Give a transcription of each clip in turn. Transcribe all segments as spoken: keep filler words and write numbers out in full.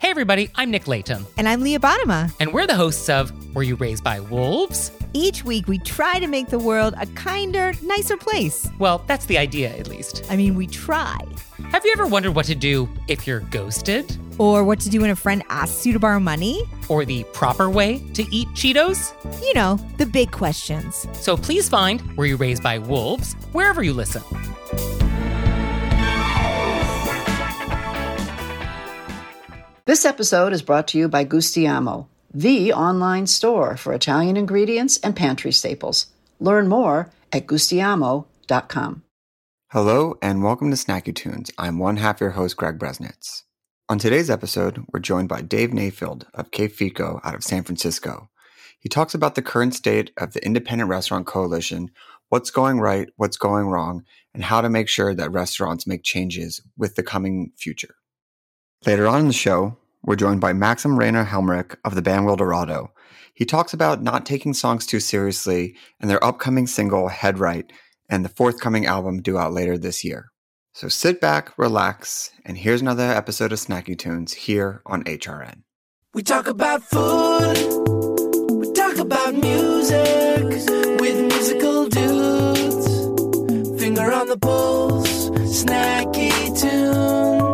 Hey everybody, I'm Nick Layton. And I'm Leah Bottima. And we're the hosts of Were You Raised by Wolves? Each week we try to make the world a kinder, nicer place. Well, that's the idea, at least. I mean, we try. Have you ever wondered what to do if you're ghosted? Or what to do when a friend asks you to borrow money? Or the proper way to eat Cheetos? You know, the big questions. So please find Were You Raised by Wolves wherever you listen. This episode is brought to you by Gustiamo, the online store for Italian ingredients and pantry staples. Learn more at gustiamo dot com. Hello and welcome to Snacky Tunes. I'm one half your host, Greg Bresnitz. On today's episode, we're joined by Dave Nayfield of Que Fico out of San Francisco. He talks about the current state of the Independent Restaurant Coalition, what's going right, what's going wrong, and how to make sure that restaurants make changes with the coming future. Later on in the show, we're joined by Maxim Rainer Helmerich of the band Wildorado. He talks about not taking songs too seriously and their upcoming single, Head Right, and the forthcoming album due out later this year. So sit back, relax, and here's another episode of Snacky Tunes here on H R N. We talk about food, we talk about music, with musical dudes, finger on the pulse, Snacky Tunes.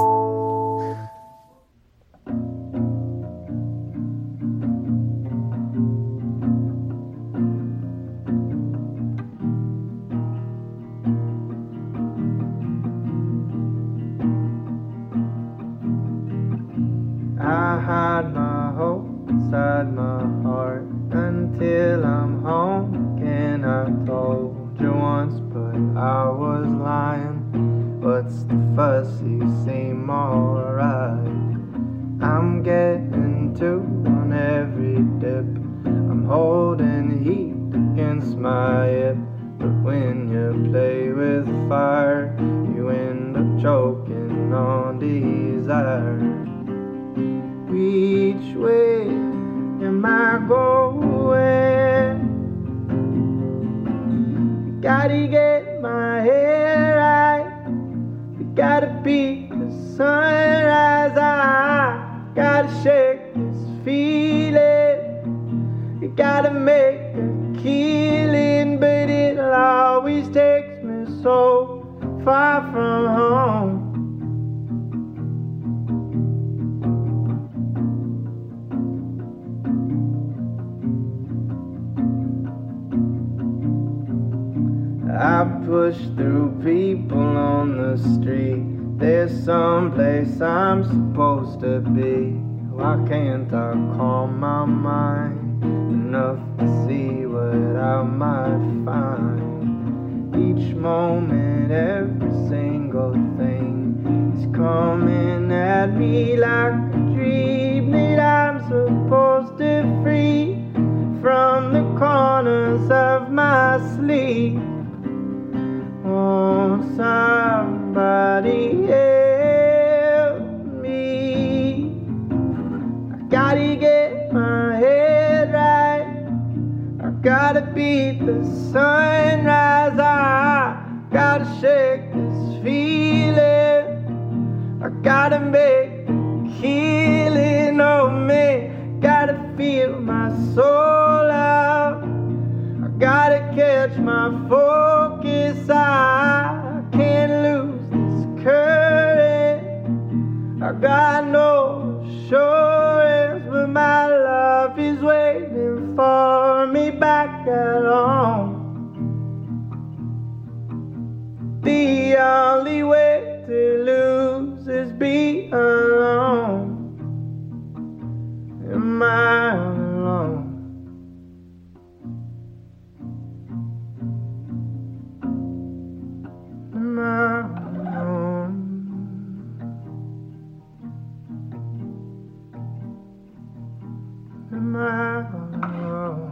I hide my hope inside my heart until I'm home again. I told you once, but I was lying. What's the fuss? You seem alright. I'm getting two on every dip. I'm holding heat against my hip. But when you play with fire, you end up choking on desire. Which way am I going? Gotta get my head right. We gotta beat the sunrise. I gotta shake this feeling. We gotta make a killing, but it always takes me so far from home. I push through people on the street. There's some place I'm supposed to be. Why can't I calm my mind enough to see what I might find? Each moment, every single thing is coming at me like a dream that I'm supposed to free from the corners of my sleep. Oh, somebody help me. I gotta get my head right. I gotta beat the sunrise. I gotta shake this feeling. I gotta make a killing of me. Gotta feel my soul out. I gotta catch my focus. I can't lose this current. I got no assurance, but my love is waiting for me back at home. The only way to lose is be alone. Am I alone? Am I alone? Am I alone?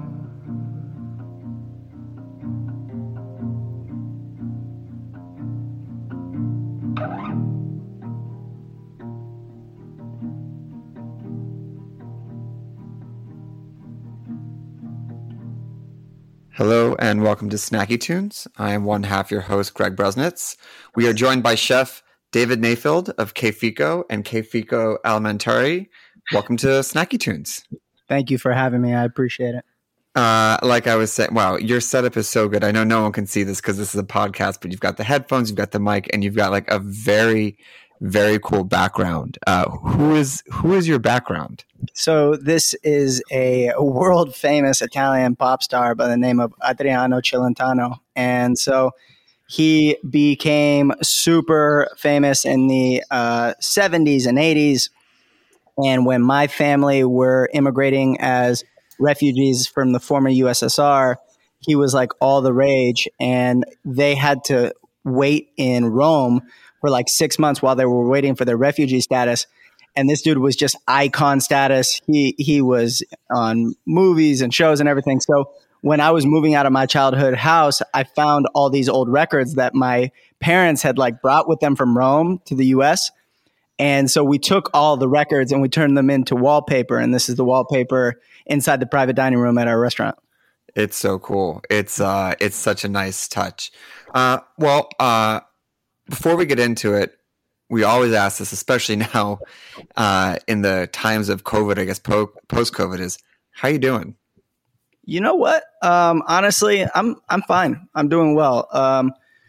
Hello and welcome to Snacky Tunes. I am one half your host, Greg Bresnitz. We are joined by chef David Nayfield of K Fico and K Fico Alimentari. Welcome to Snacky Tunes. Thank you for having me. I appreciate it. Uh, like I was saying, wow, your setup is so good. I know no one can see this because this is a podcast, but you've got the headphones, you've got the mic, and you've got like a very, very cool background. Uh, who is who is your background? So this is a world famous Italian pop star by the name of Adriano Celentano, and so he became super famous in the uh, seventies and eighties. And when my family were immigrating as refugees from the former U S S R, he was like all the rage. And they had to wait in Rome for like six months while they were waiting for their refugee status. And this dude was just icon status. He he was on movies and shows and everything. So when I was moving out of my childhood house, I found all these old records that my parents had like brought with them from Rome to the U S. And so we took all the records and we turned them into wallpaper. And this is the wallpaper inside the private dining room at our restaurant. It's so cool. It's uh, it's such a nice touch. Uh, well, uh, before we get into it, we always ask this, especially now uh, in the times of COVID, I guess po- post-COVID is, how you doing? You know what? Um, honestly, I'm I'm fine. I'm doing well. Um,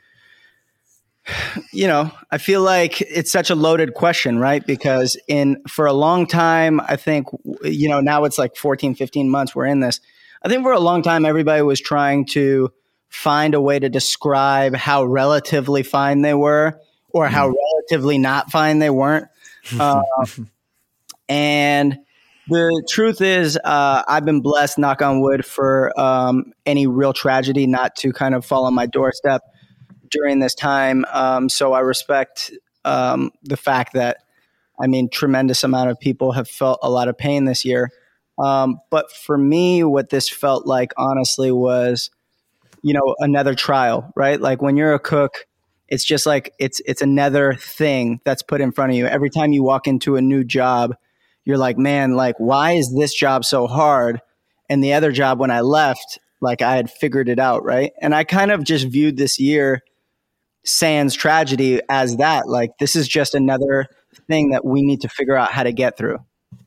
you know, I feel like it's such a loaded question, right? Because in for a long time, I think, you know, now it's like fourteen, fifteen months we're in this. I think for a long time, everybody was trying to find a way to describe how relatively fine they were or how relatively not fine they weren't. Uh, and the truth is, uh, I've been blessed, knock on wood, for um, any real tragedy not to kind of fall on my doorstep during this time. Um, so I respect um, the fact that, I mean, tremendous amount of people have felt a lot of pain this year. Um, but for me, what this felt like, honestly, was, you know, another trial, right? Like when you're a cook, it's just like it's it's another thing that's put in front of you. Every time you walk into a new job, you're like, man, like, why is this job so hard? And the other job, when I left, like I had figured it out, right? And I kind of just viewed this year, sans tragedy, as that. Like, this is just another thing that we need to figure out how to get through.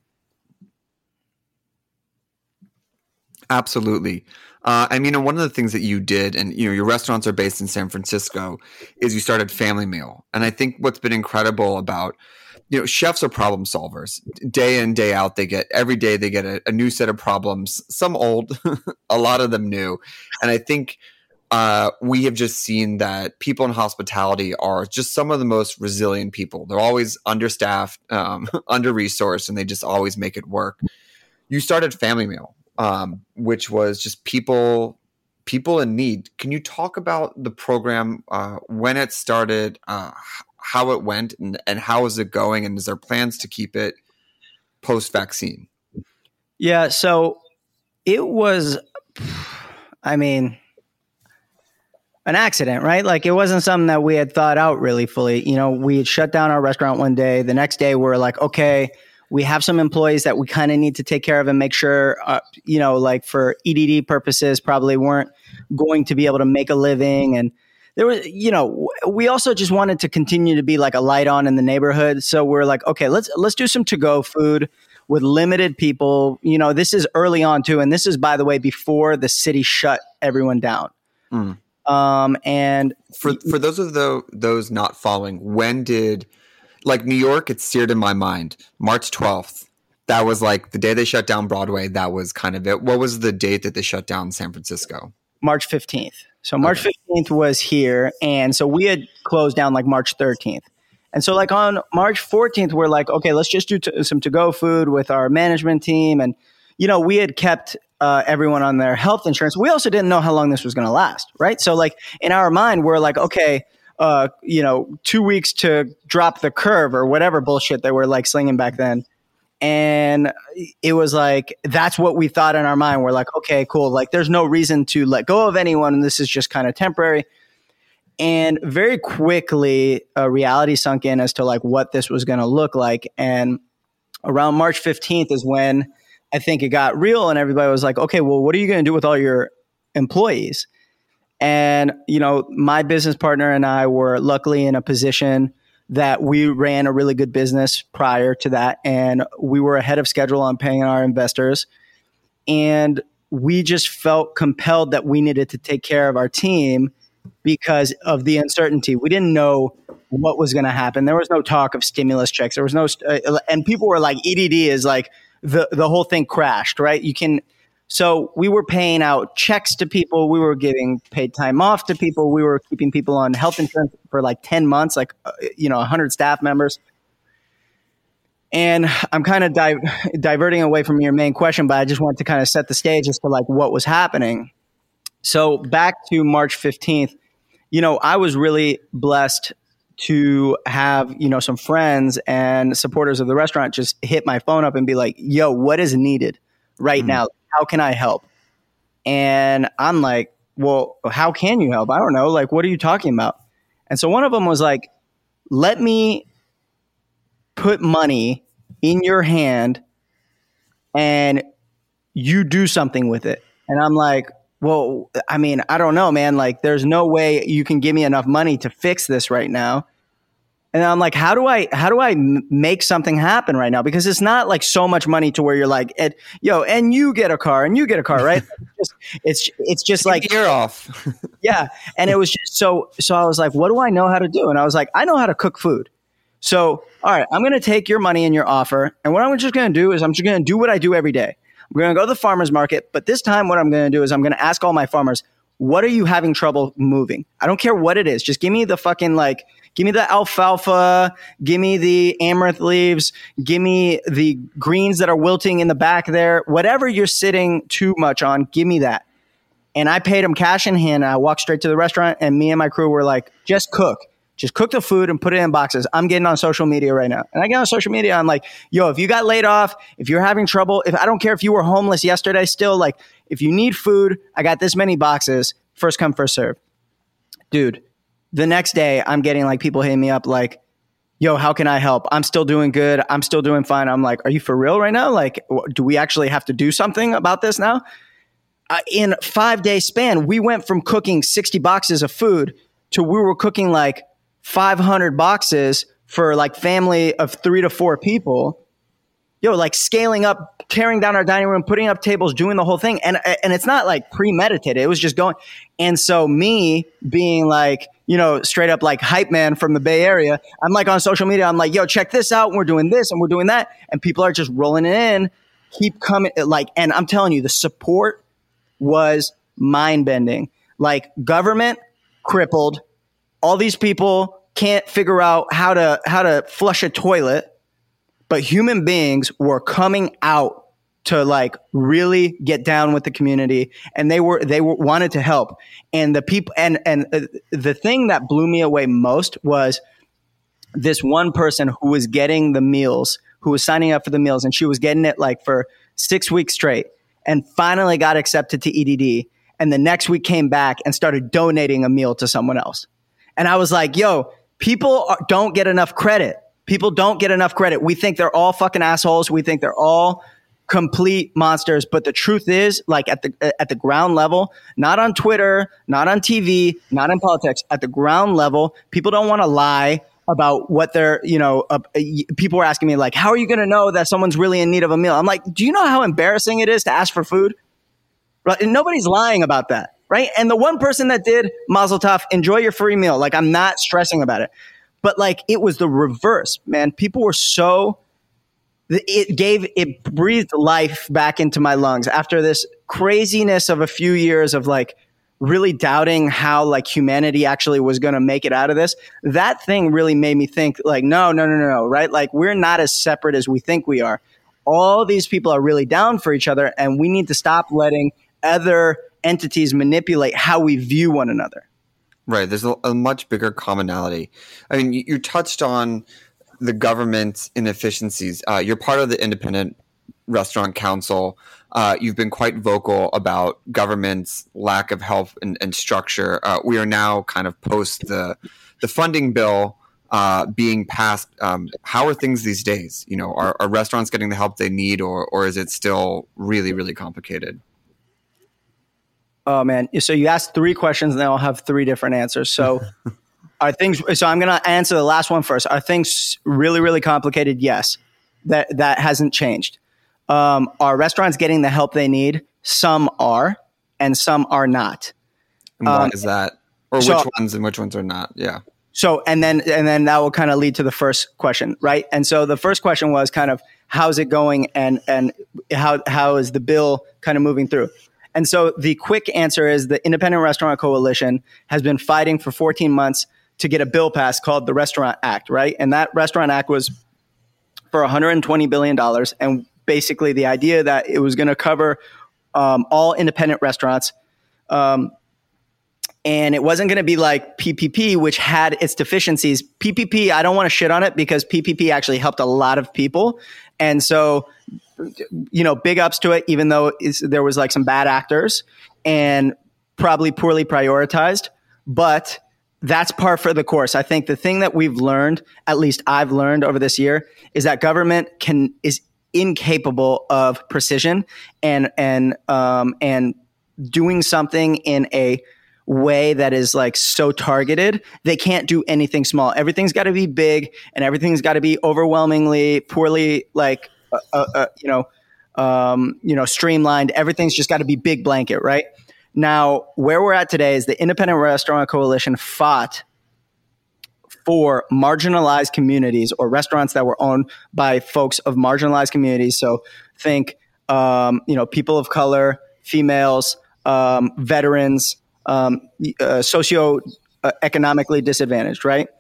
Absolutely. Uh, I mean, one of the things that you did, and you know, your restaurants are based in San Francisco, is you started Family Meal. And I think what's been incredible about, you know, chefs are problem solvers. Day in, day out, they get every day they get a, a new set of problems. Some old, a lot of them new. And I think uh, we have just seen that people in hospitality are just some of the most resilient people. They're always understaffed, um, under resourced, and they just always make it work. You started Family Meal. Um, which was just people people in need. Can you talk about the program, uh, when it started, uh, how it went, and, and how is it going? And is there plans to keep it post-vaccine? Yeah, so it was, I mean, an accident, right? Like it wasn't something that we had thought out really fully. You know, we had shut down our restaurant one day. The next day we're like, okay, we have some employees that we kind of need to take care of and make sure, uh, you know, like for E D D purposes, probably weren't going to be able to make a living. And there was, you know, we also just wanted to continue to be like a light on in the neighborhood. So we're like, okay, let's let's do some to-go food with limited people. You know, this is early on too. And this is, by the way, before the city shut everyone down. Mm. Um, and for for those of the, those not following, when did... Like New York, it's seared in my mind. March twelfth. That was like the day they shut down Broadway. That was kind of it. What was the date that they shut down San Francisco? March fifteenth. So March fifteenth was here. And so we had closed down like March thirteenth. And so like on March fourteenth, we're like, okay, let's just do t- some to-go food with our management team. And, you know, we had kept uh, everyone on their health insurance. We also didn't know how long this was going to last, right? So like in our mind, we're like, okay, Uh, you know, two weeks to drop the curve or whatever bullshit they were like slinging back then. And it was like, that's what we thought in our mind. We're like, okay, cool. Like there's no reason to let go of anyone. This is just kind of temporary. And very quickly, a reality sunk in as to like what this was going to look like. And around March fifteenth is when I think it got real and everybody was like, okay, well, what are you going to do with all your employees? And, you know, my business partner and I were luckily in a position that we ran a really good business prior to that, and we were ahead of schedule on paying our investors. And we just felt compelled that we needed to take care of our team because of the uncertainty. We didn't know what was going to happen. There was no talk of stimulus checks. There was no, uh, and people were like, E D D is like the, the whole thing crashed, right? You can, so we were paying out checks to people. We were giving paid time off to people. We were keeping people on health insurance for like ten months, like, uh, you know, one hundred staff members. And I'm kind of di- diverting away from your main question, but I just wanted to kind of set the stage as to like what was happening. So back to March fifteenth, you know, I was really blessed to have, you know, some friends and supporters of the restaurant just hit my phone up and be like, yo, what is needed right mm-hmm. now? How can I help? And I'm like, well, how can you help? I don't know. Like, what are you talking about? And so one of them was like, let me put money in your hand and you do something with it. And I'm like, well, I mean, I don't know, man. Like, there's no way you can give me enough money to fix this right now. And I'm like, how do I, how do I m- make something happen right now? Because it's not like so much money to where you're like, it, yo, and you get a car and you get a car, right? it's, it's, it's just Take like, the ear off. yeah. And it was just so, so I was like, what do I know how to do? And I was like, I know how to cook food. So, all right, I'm going to take your money and your offer. And what I'm just going to do is I'm just going to do what I do every day. I'm going to go to the farmer's market. But this time what I'm going to do is I'm going to ask all my farmers, what are you having trouble moving? I don't care what it is. Just give me the fucking like, give me the alfalfa, give me the amaranth leaves, give me the greens that are wilting in the back there. Whatever you're sitting too much on, give me that. And I paid them cash in hand. I walked straight to the restaurant and me and my crew were like, just cook. Just cook the food and put it in boxes. I'm getting on social media right now. And I get on social media. I'm like, yo, if you got laid off, if you're having trouble, if I don't care if you were homeless yesterday still, like if you need food, I got this many boxes, first come, first serve. Dude, the next day I'm getting like people hitting me up like, yo, how can I help? I'm still doing good. I'm still doing fine. I'm like, are you for real right now? Like, do we actually have to do something about this now? Uh, in a five day span, we went from cooking sixty boxes of food to we were cooking like five hundred boxes for like family of three to four people, yo, like scaling up, tearing down our dining room, putting up tables, doing the whole thing. And, and it's not like premeditated. It was just going. And so me being like, you know, straight up like hype man from the Bay Area, I'm like on social media. I'm like, yo, check this out. And we're doing this and we're doing that. And people are just rolling it in, keep coming. Like, and I'm telling you, the support was mind bending. Like government crippled. All these people can't figure out how to how to flush a toilet, but human beings were coming out to like really get down with the community, and they were they were wanted to help. And the people and and uh, the thing that blew me away most was this one person who was getting the meals, who was signing up for the meals, and she was getting it like for six weeks straight, and finally got accepted to E D D. And the next week came back and started donating a meal to someone else. And I was like, yo, people are, don't get enough credit. People don't get enough credit. We think they're all fucking assholes. We think they're all complete monsters. But the truth is, like at the at the ground level, not on Twitter, not on T V, not in politics, at the ground level, people don't want to lie about what they're, you know, uh, people were asking me like, how are you going to know that someone's really in need of a meal? I'm like, do you know how embarrassing it is to ask for food? Right? And nobody's lying about that. Right. And the one person that did, Mazel Tov, enjoy your free meal. Like, I'm not stressing about it. But like, it was the reverse, man. People were so, it gave, it breathed life back into my lungs after this craziness of a few years of like really doubting how like humanity actually was going to make it out of this. That thing really made me think like, no, no, no, no, no. Right. Like, we're not as separate as we think we are. All these people are really down for each other, and we need to stop letting other entities manipulate how we view one another. Right. There's a, a much bigger commonality. I mean, you, you touched on the government's inefficiencies. Uh, you're part of the Independent Restaurant Council. Uh, you've been quite vocal about government's lack of help and, and structure. Uh, we are now kind of post the the funding bill uh, being passed. Um, how are things these days? You know, are, are restaurants getting the help they need, or or is it still really, really complicated? Oh man. So you asked three questions and I'll have three different answers. So Are things, so I'm going to answer the last one first. Are things really, really complicated? Yes. That, that hasn't changed. Um, are restaurants getting the help they need? Some are, and some are not. And why Um, is that? Or so- which ones and which ones are not? Yeah. So, and then, and then that will kind of lead to the first question, right? And so the first question was kind of, how's it going, and, and how, how is the bill kind of moving through? And so the quick answer is the Independent Restaurant Coalition has been fighting for fourteen months to get a bill passed called the Restaurant Act, right? And that Restaurant Act was for one hundred twenty billion dollars. And basically the idea that it was going to cover um, all independent restaurants. Um, and it wasn't going to be like P P P, which had its deficiencies. P P P, I don't want to shit on it because P P P actually helped a lot of people. And so, you know, big ups to it, even though it's, there was like some bad actors and probably poorly prioritized. But that's par for the course. I think the thing that we've learned, at least I've learned over this year, is that government can is incapable of precision and and um, and doing something in a way that is like so targeted. They can't do anything small. Everything's got to be big, and everything's got to be overwhelmingly poorly, like uh, uh, uh, you know, um, you know, streamlined. Everything's just got to be big blanket, right? Now, where we're at today is the Independent Restaurant Coalition fought for marginalized communities or restaurants that were owned by folks of marginalized communities. So think, um, you know, people of color, females, um, veterans, um, uh, socio-economically disadvantaged, right?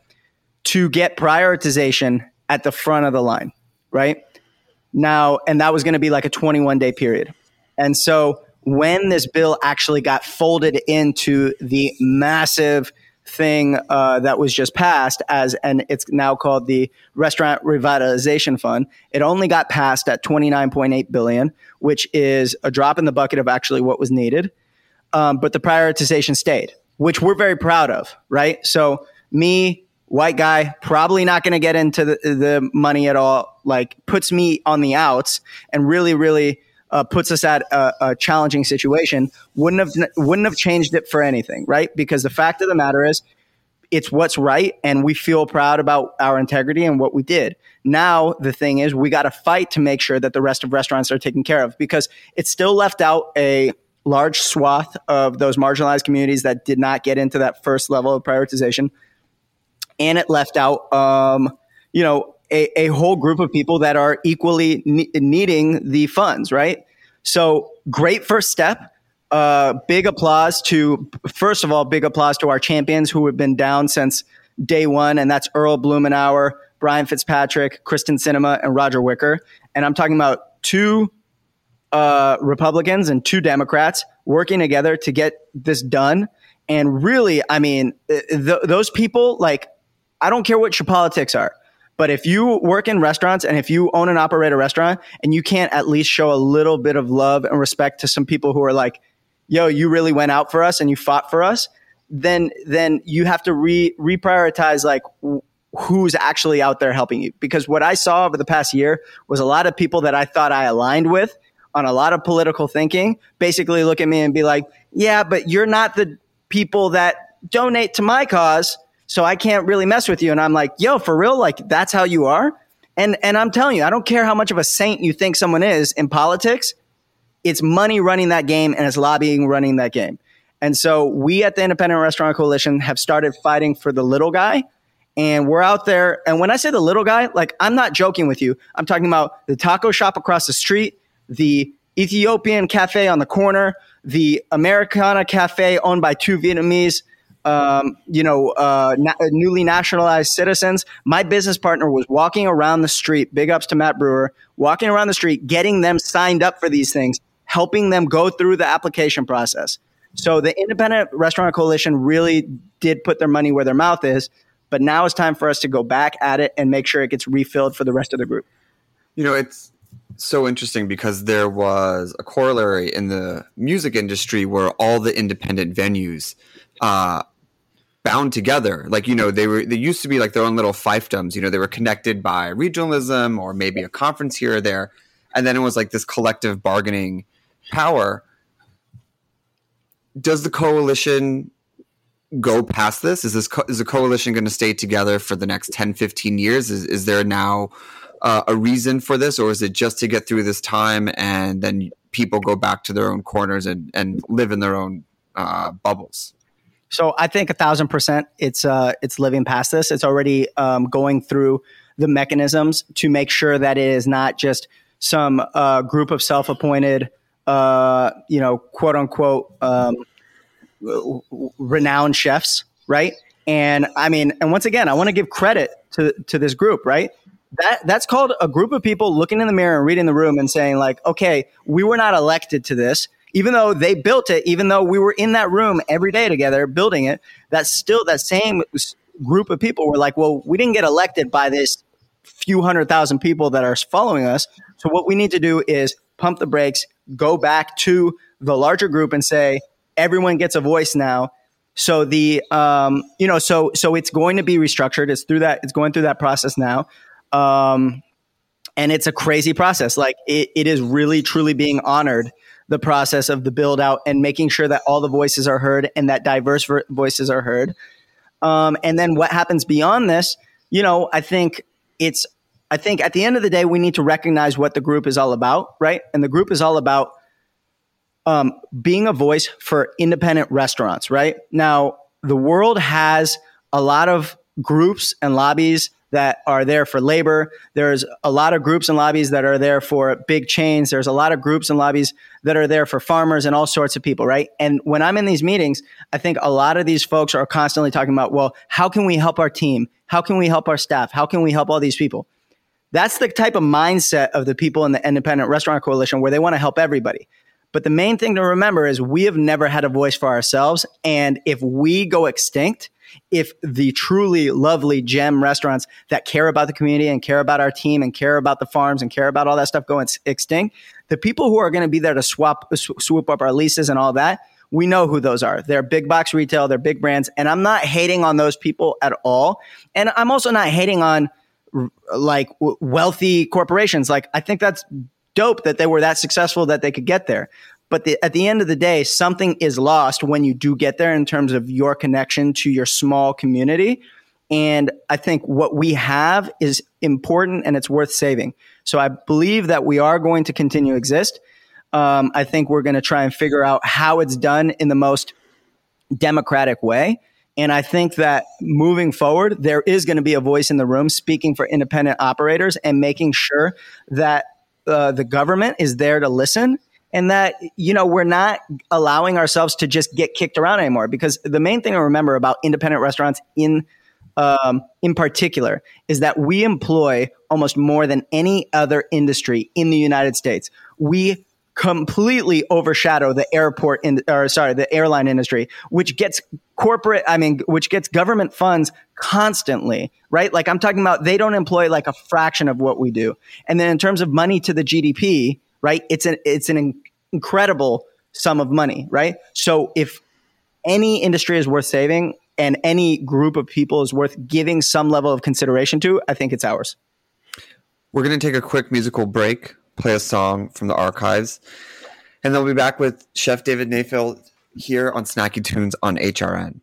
To get prioritization at the front of the line, right? Now, and that was going to be like a twenty-one day period. And so when this bill actually got folded into the massive thing uh, that was just passed as, and it's now called the Restaurant Revitalization Fund, it only got passed at twenty-nine point eight billion dollars, which is a drop in the bucket of actually what was needed. Um, but the prioritization stayed, which we're very proud of, right? So me, white guy, probably not going to get into the, the money at all, like puts me on the outs and really, really Uh, puts us at a, a challenging situation. Wouldn't have wouldn't have changed it for anything, right? Because the fact of the matter is, it's what's right, and we feel proud about our integrity and what we did. Now the thing is, we got to fight to make sure that the rest of restaurants are taken care of, because it still left out a large swath of those marginalized communities that did not get into that first level of prioritization, and it left out, um, you know. A, a whole group of people that are equally ne- needing the funds, right? So great first step. Uh, big applause to, first of all, big applause to our champions who have been down since day one, and that's Earl Blumenauer, Brian Fitzpatrick, Kristen Sinema, and Roger Wicker. And I'm talking about two uh, Republicans and two Democrats working together to get this done. And really, I mean, th- those people, like, I don't care what your politics are. But if you work in restaurants and if you own and operate a restaurant and you can't at least show a little bit of love and respect to some people who are like, yo, you really went out for us and you fought for us, then then you have to re reprioritize like w- who's actually out there helping you. Because what I saw over the past year was a lot of people that I thought I aligned with on a lot of political thinking basically look at me and be like, yeah, but you're not the people that donate to my cause, so I can't really mess with you. And I'm like, yo, for real? Like, that's how you are? And and I'm telling you, I don't care how much of a saint you think someone is in politics. It's money running that game, and it's lobbying running that game. And so we at the Independent Restaurant Coalition have started fighting for the little guy. And we're out there. And when I say the little guy, like, I'm not joking with you. I'm talking about the taco shop across the street, the Ethiopian cafe on the corner, the Americana cafe owned by two Vietnamese Um, you know, uh, na- newly nationalized citizens. My business partner was walking around the street, big ups to Matt Brewer, walking around the street, getting them signed up for these things, helping them go through the application process. So the Independent Restaurant Coalition really did put their money where their mouth is, but now it's time for us to go back at it and make sure it gets refilled for the rest of the group. You know, it's so interesting because there was a corollary in the music industry where all the independent venues uh, bound together. Like, you know, they were, they used to be like their own little fiefdoms, you know, they were connected by regionalism or maybe a conference here or there. And then it was like this collective bargaining power. Does the coalition go past this? Is this co- is the coalition going to stay together for the next ten, fifteen years? Is is there now uh, a reason for this, or is it just to get through this time and then people go back to their own corners and, and live in their own uh, bubbles? So I think a thousand percent it's uh, it's living past this. It's already um, going through the mechanisms to make sure that it is not just some uh, group of self-appointed, uh, you know, quote unquote, um, renowned chefs, right? And I mean, and once again, I want to give credit to to this group, right? That that's called a group of people looking in the mirror and reading the room and saying like, okay, we were not elected to this, even though they built it, even though we were in that room every day together building it. That's still that same group of people were like, well, we didn't get elected by this few hundred thousand people that are following us. So what we need to do is pump the brakes, go back to the larger group and say, everyone gets a voice now. So the, um, you know, so, so it's going to be restructured. It's through that, it's going through that process now. Um, and it's a crazy process. Like it, it is really, truly being honored, the process of the build out and making sure that all the voices are heard and that diverse ver- voices are heard. Um, and then what happens beyond this, you know, I think it's, I think at the end of the day, we need to recognize what the group is all about, right? And the group is all about Um, being a voice for independent restaurants, right? Now, the world has a lot of groups and lobbies that are there for labor. There's a lot of groups and lobbies that are there for big chains. There's a lot of groups and lobbies that are there for farmers and all sorts of people, right? And when I'm in these meetings, I think a lot of these folks are constantly talking about, well, how can we help our team? How can we help our staff? How can we help all these people? That's the type of mindset of the people in the Independent Restaurant Coalition where they want to help everybody. But the main thing to remember is we have never had a voice for ourselves. And if we go extinct, if the truly lovely gem restaurants that care about the community and care about our team and care about the farms and care about all that stuff go extinct, the people who are going to be there to swap, swoop up our leases and all that, we know who those are. They're big box retail, they're big brands. And I'm not hating on those people at all. And I'm also not hating on like wealthy corporations. Like I think that's dope that they were that successful that they could get there. But the, at the end of the day, something is lost when you do get there in terms of your connection to your small community. And I think what we have is important and it's worth saving. So I believe that we are going to continue to exist. Um, I think we're going to try and figure out how it's done in the most democratic way. And I think that moving forward, there is going to be a voice in the room speaking for independent operators and making sure that Uh, the government is there to listen and that, you know, we're not allowing ourselves to just get kicked around anymore. Because the main thing to remember about independent restaurants in um, in particular is that we employ almost more than any other industry in the United States. We completely overshadow the airport in, or sorry, the airline industry, which gets corporate, I mean, which gets government funds constantly, right? Like I'm talking about, they don't employ like a fraction of what we do. And then in terms of money to the G D P, right? It's an, it's an in- incredible sum of money, right? So if any industry is worth saving and any group of people is worth giving some level of consideration to, I think it's ours. We're going to take a quick musical break, play a song from the archives, and then we'll be back with Chef David Nayfield here on Snacky Tunes on H R N.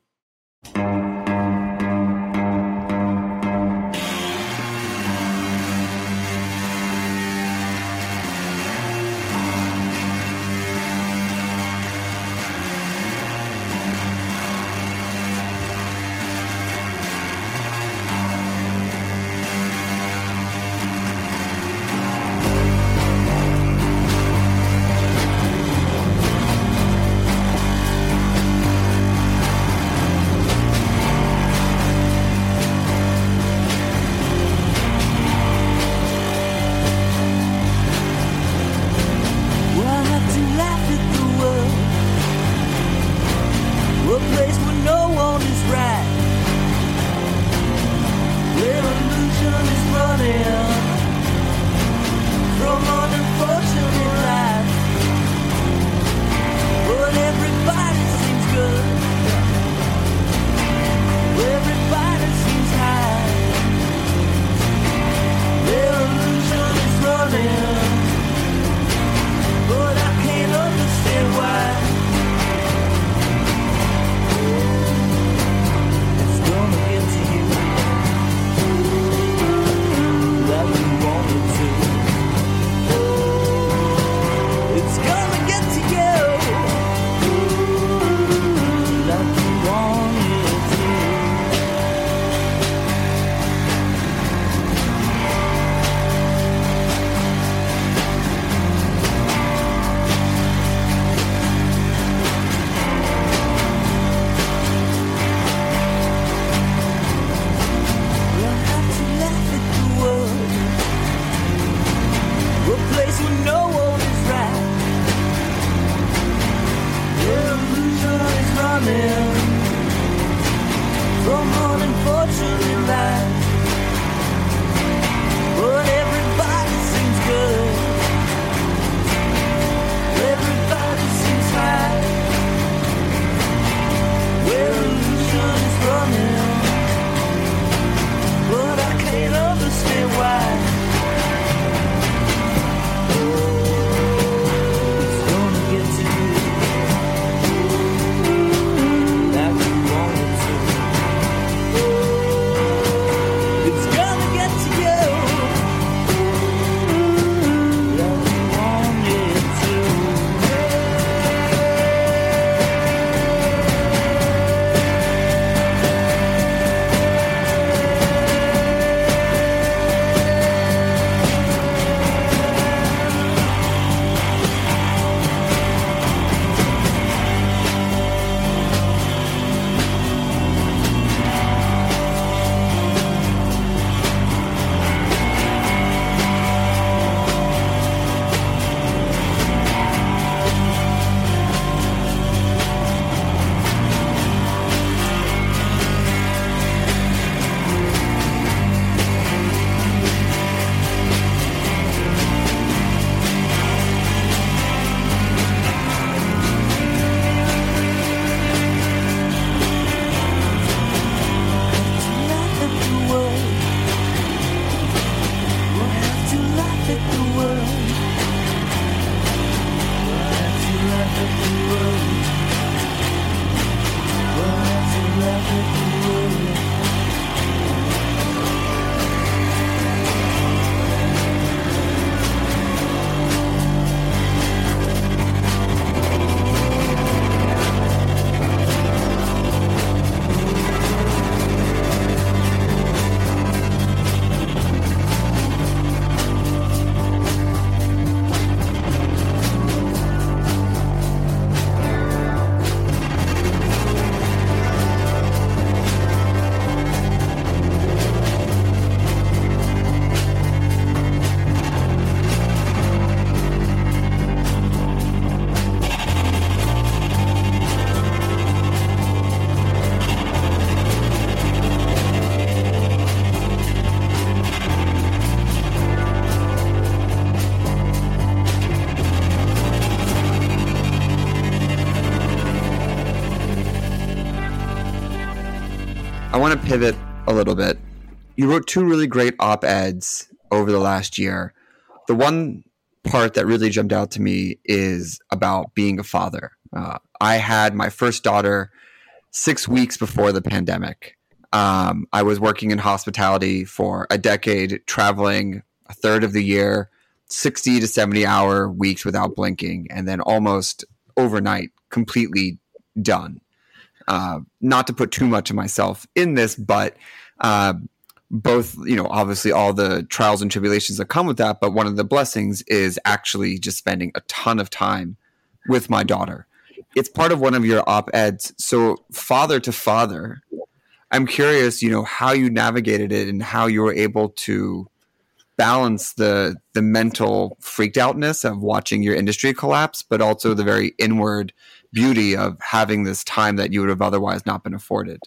want to pivot a little bit. You wrote two really great op-eds over the last year. The one part that really jumped out to me is about being a father. Uh, I had my first daughter six weeks before the pandemic. Um, I was working in hospitality for a decade, traveling a third of the year, sixty to seventy hour weeks without blinking, and then almost overnight, completely done. Uh, not to put too much of myself in this, but uh, both, you know, obviously all the trials and tribulations that come with that. But one of the blessings is actually just spending a ton of time with my daughter. It's part of one of your op-eds. So father to father, I'm curious, you know, how you navigated it and how you were able to balance the the mental freaked outness of watching your industry collapse, but also the very inward beauty of having this time that you would have otherwise not been afforded.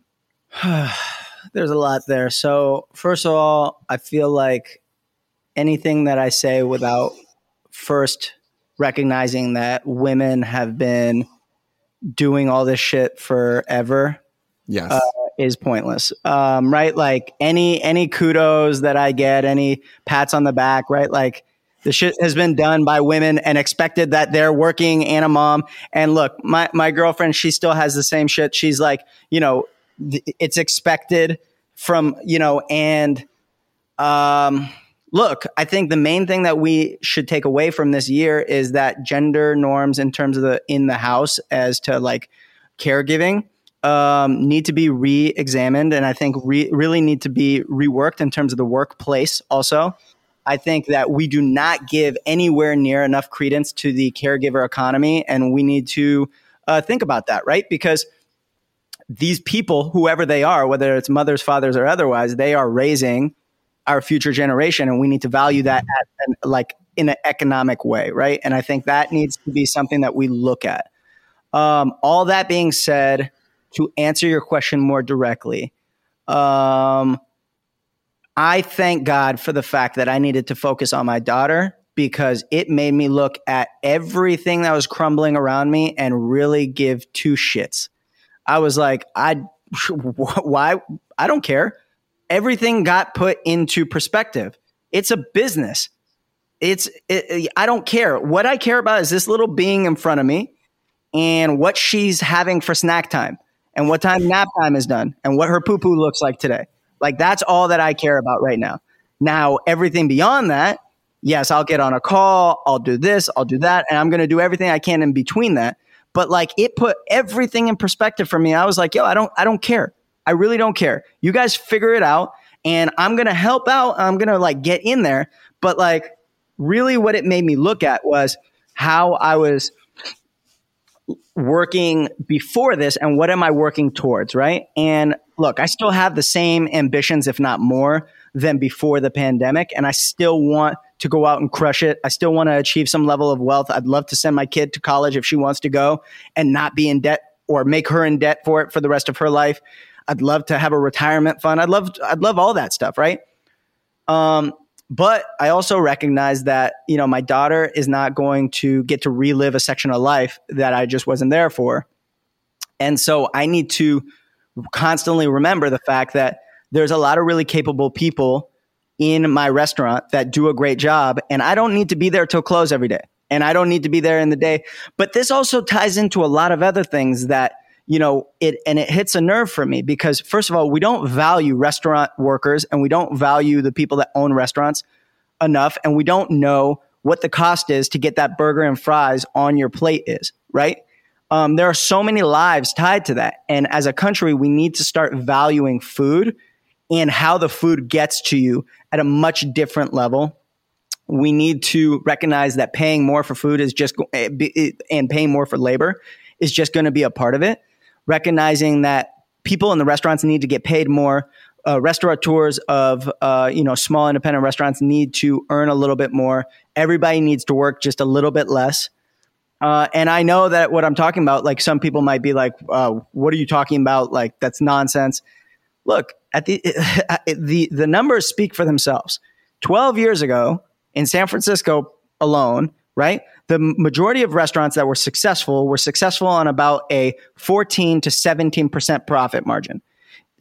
There's a lot there. So first of all, I feel like anything that I say without first recognizing that women have been doing all this shit forever, yes, uh, is pointless. Um, right? Like any any kudos that I get, any pats on the back, right? Like the shit has been done by women and expected that they're working and a mom. And look, my my girlfriend, she still has the same shit. She's like, you know, th- it's expected from, you know, and um, look, I think the main thing that we should take away from this year is that gender norms in terms of the in the house as to like caregiving um, need to be re-examined, and I think re- really need to be reworked in terms of the workplace also. I think that we do not give anywhere near enough credence to the caregiver economy, and we need to uh, think about that, right? Because these people, whoever they are, whether it's mothers, fathers, or otherwise, they are raising our future generation, and we need to value that at an, like in an economic way, right? And I think that needs to be something that we look at. Um, all that being said, to answer your question more directly, um, I thank God for the fact that I needed to focus on my daughter, because it made me look at everything that was crumbling around me and really give two shits. I was like, I, why? I don't care. Everything got put into perspective. It's a business. It's, it, I don't care. What I care about is this little being in front of me and what she's having for snack time and what time nap time is done and what her poo-poo looks like today. Like, that's all that I care about right now. Now, everything beyond that, yes, I'll get on a call, I'll do this, I'll do that, and I'm going to do everything I can in between that. But like, it put everything in perspective for me. I was like, yo, I don't, I don't care. I really don't care. You guys figure it out, and I'm going to help out. I'm going to like get in there. But like, really what it made me look at was how I was working before this and what am I working towards, right? And look, I still have the same ambitions, if not more, than before the pandemic. And I still want to go out and crush it. I still want to achieve some level of wealth. I'd love to send my kid to college if she wants to go and not be in debt or make her in debt for it for the rest of her life. I'd love to have a retirement fund. I'd love, I'd love all that stuff, right? Um, but I also recognize that, you know, my daughter is not going to get to relive a section of life that I just wasn't there for. And so I need to constantly remember the fact that there's a lot of really capable people in my restaurant that do a great job, and I don't need to be there till close every day, and I don't need to be there in the day. But this also ties into a lot of other things that, you know, it, and it hits a nerve for me because, first of all, we don't value restaurant workers and we don't value the people that own restaurants enough. And we don't know what the cost is to get that burger and fries on your plate is, right? Um, there are so many lives tied to that. And as a country, we need to start valuing food and how the food gets to you at a much different level. We need to recognize that paying more for food is just, and paying more for labor is just going to be a part of it. Recognizing that people in the restaurants need to get paid more. Uh, restaurateurs of, uh, you know, small independent restaurants need to earn a little bit more. Everybody needs to work just a little bit less. Uh, and I know that what I'm talking about, like some people might be like, uh, what are you talking about? Like, that's nonsense. Look, at the, the, the numbers speak for themselves. twelve years ago in San Francisco alone, right? The majority of restaurants that were successful were successful on about a fourteen to seventeen percent profit margin.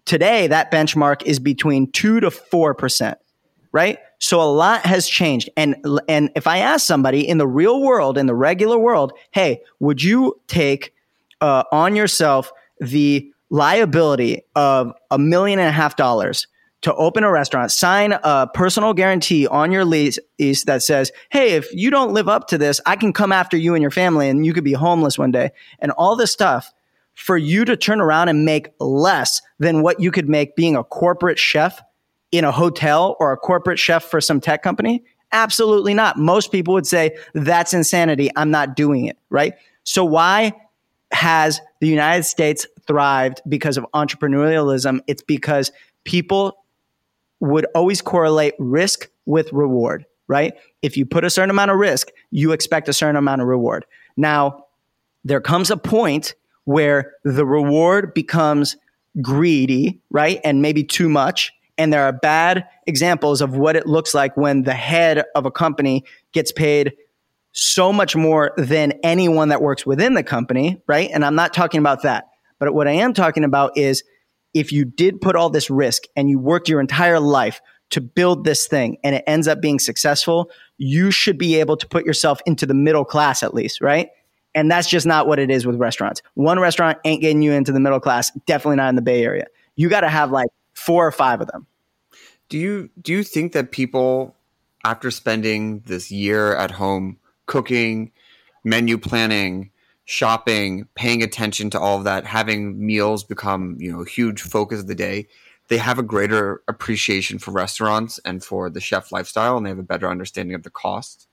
today that benchmark is between two to four percent, right? So a lot has changed. And, and if I ask somebody in the real world, in the regular world, hey, would you take uh, on yourself the liability of a million and a half dollars to open a restaurant, sign a personal guarantee on your lease that says, hey, if you don't live up to this, I can come after you and your family and you could be homeless one day, and all this stuff for you to turn around and make less than what you could make being a corporate chef in a hotel or a corporate chef for some tech company? Absolutely not. Most people would say that's insanity. I'm not doing it, right? So why has the United States thrived because of entrepreneurialism? It's because people would always correlate risk with reward, right? If you put a certain amount of risk, you expect a certain amount of reward. Now, there comes a point where the reward becomes greedy, right? And maybe too much. And there are bad examples of what it looks like when the head of a company gets paid so much more than anyone that works within the company, right? And I'm not talking about that. But what I am talking about is if you did put all this risk and you worked your entire life to build this thing and it ends up being successful, you should be able to put yourself into the middle class at least, right? And that's just not what it is with restaurants. One restaurant ain't getting you into the middle class, definitely not in the Bay Area. You got to have like four or five of them. Do you do you think that people, after spending this year at home cooking, menu planning, shopping, paying attention to all of that, having meals become, you know, a huge focus of the day, they have a greater appreciation for restaurants and for the chef lifestyle, and they have a better understanding of the cost?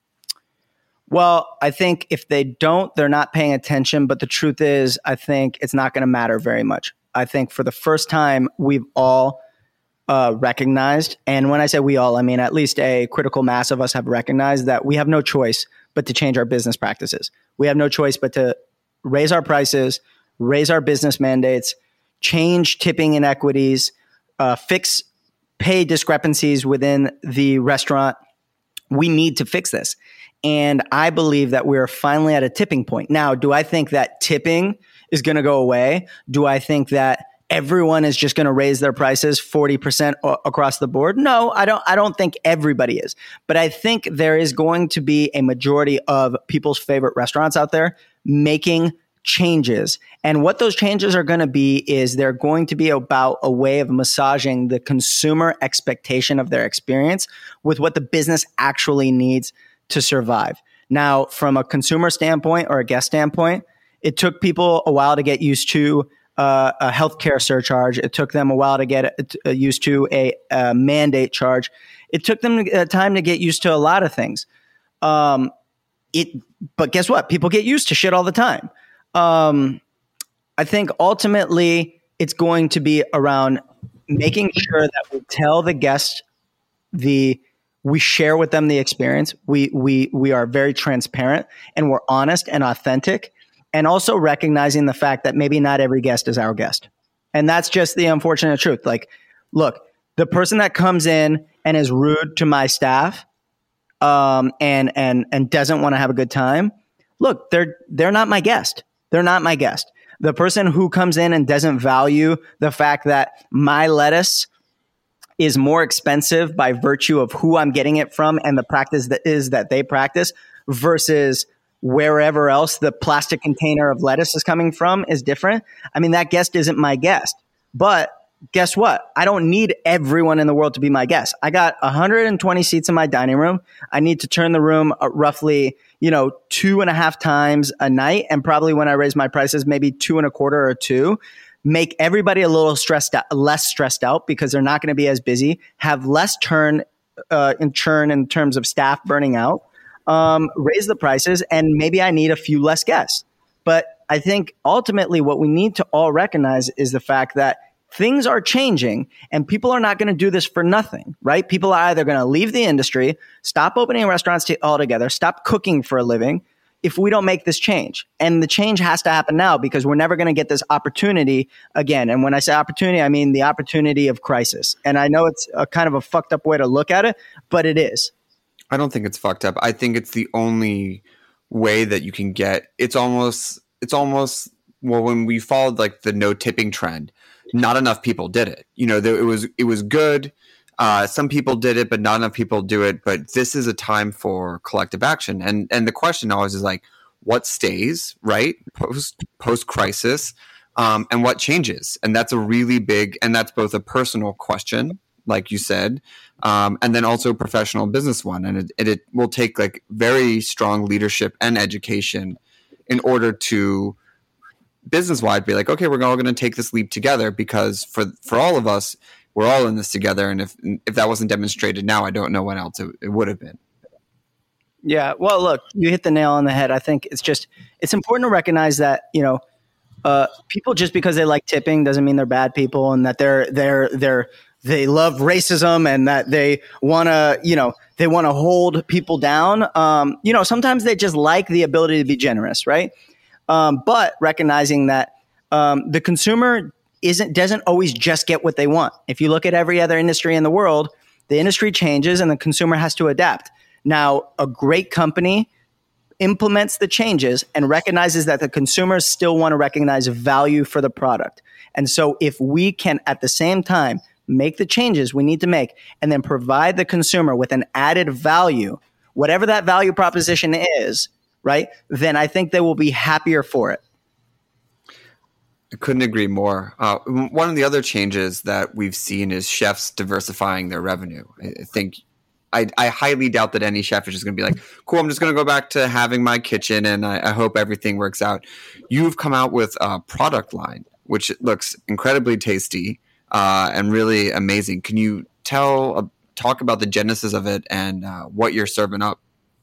Well, I think if they don't, they're not paying attention. But the truth is, I think it's not going to matter very much. I think for the first time, we've all uh, recognized, and when I say we all, I mean at least a critical mass of us have recognized that we have no choice but to change our business practices. We have no choice but to raise our prices, raise our business mandates, change tipping inequities, uh, fix pay discrepancies within the restaurant. We need to fix this. And I believe that we're finally at a tipping point. Now, do I think that tipping is going to go away? Do I think that everyone is just going to raise their prices forty percent o- across the board? No, I don't. I don't think everybody is. But I think there is going to be a majority of people's favorite restaurants out there making changes. And what those changes are going to be is they're going to be about a way of massaging the consumer expectation of their experience with what the business actually needs to survive. Now, from a consumer standpoint or a guest standpoint, it took people a while to get used to uh, a healthcare surcharge. It took them a while to get uh, used to a, a mandate charge. It took them uh, time to get used to a lot of things. Um, it, but guess what? People get used to shit all the time. Um, I think ultimately it's going to be around making sure that we tell the guest the we share with them the experience. We we we are very transparent and we're honest and authentic, and also recognizing the fact that maybe not every guest is our guest. And that's just the unfortunate truth. Like, look, the person that comes in and is rude to my staff um, and and and doesn't want to have a good time, look, they're they're not my guest. They're not my guest. The person who comes in and doesn't value the fact that my lettuce is more expensive by virtue of who I'm getting it from and the practice that is that they practice versus wherever else the plastic container of lettuce is coming from is different. I mean, that guest isn't my guest. But guess what? I don't need everyone in the world to be my guest. I got one hundred twenty seats in my dining room. I need to turn the room roughly, you know, two and a half times a night. And probably when I raise my prices, maybe two and a quarter or two. Make everybody a little stressed out, less stressed out because they're not going to be as busy, have less turn uh, in churn in terms of staff burning out, um, raise the prices, and maybe I need a few less guests. But I think ultimately what we need to all recognize is the fact that things are changing and people are not going to do this for nothing, right? People are either going to leave the industry, stop opening restaurants to, altogether, stop cooking for a living, if we don't make this change. And the change has to happen now because we're never going to get this opportunity again. And when I say opportunity, I mean the opportunity of crisis. And I know it's a kind of a fucked up way to look at it, but it is. I don't think it's fucked up. I think it's the only way that you can get, it's almost, it's almost, well, when we followed like the no tipping trend, not enough people did it. You know, there, it was it was good. Uh, some people did it, but not enough people do it. But this is a time for collective action. And and the question always is like, what stays, right? Post post crisis, um, and what changes? And that's a really big, and that's both a personal question, like you said, um, and then also a professional business one. And it, it, it will take like very strong leadership and education in order to business wide be like, okay, we're all going to take this leap together, because for for all of us, we're all in this together. And if if that wasn't demonstrated now, I don't know what else it, it would have been. Yeah. Well, look, you hit the nail on the head. I think it's just, it's important to recognize that, you know, uh, people just because they like tipping doesn't mean they're bad people, and that they're, they're, they're, they love racism, and that they want to, you know, they want to hold people down. Um, you know, sometimes they just like the ability to be generous. Right. Um, but recognizing that um, the consumer isn't doesn't always just get what they want. If you look at every other industry in the world, the industry changes and the consumer has to adapt. Now, a great company implements the changes and recognizes that the consumers still want to recognize value for the product. And so if we can at the same time make the changes we need to make and then provide the consumer with an added value, whatever that value proposition is, right, then I think they will be happier for it. I couldn't agree more. Uh, one of the other changes that we've seen is chefs diversifying their revenue. I think I, I highly doubt that any chef is just going to be like, cool, I'm just going to go back to having my kitchen and I, I hope everything works out. You've come out with a product line, which looks incredibly tasty uh, and really amazing. Can you tell, uh, talk about the genesis of it and uh, what you're serving up?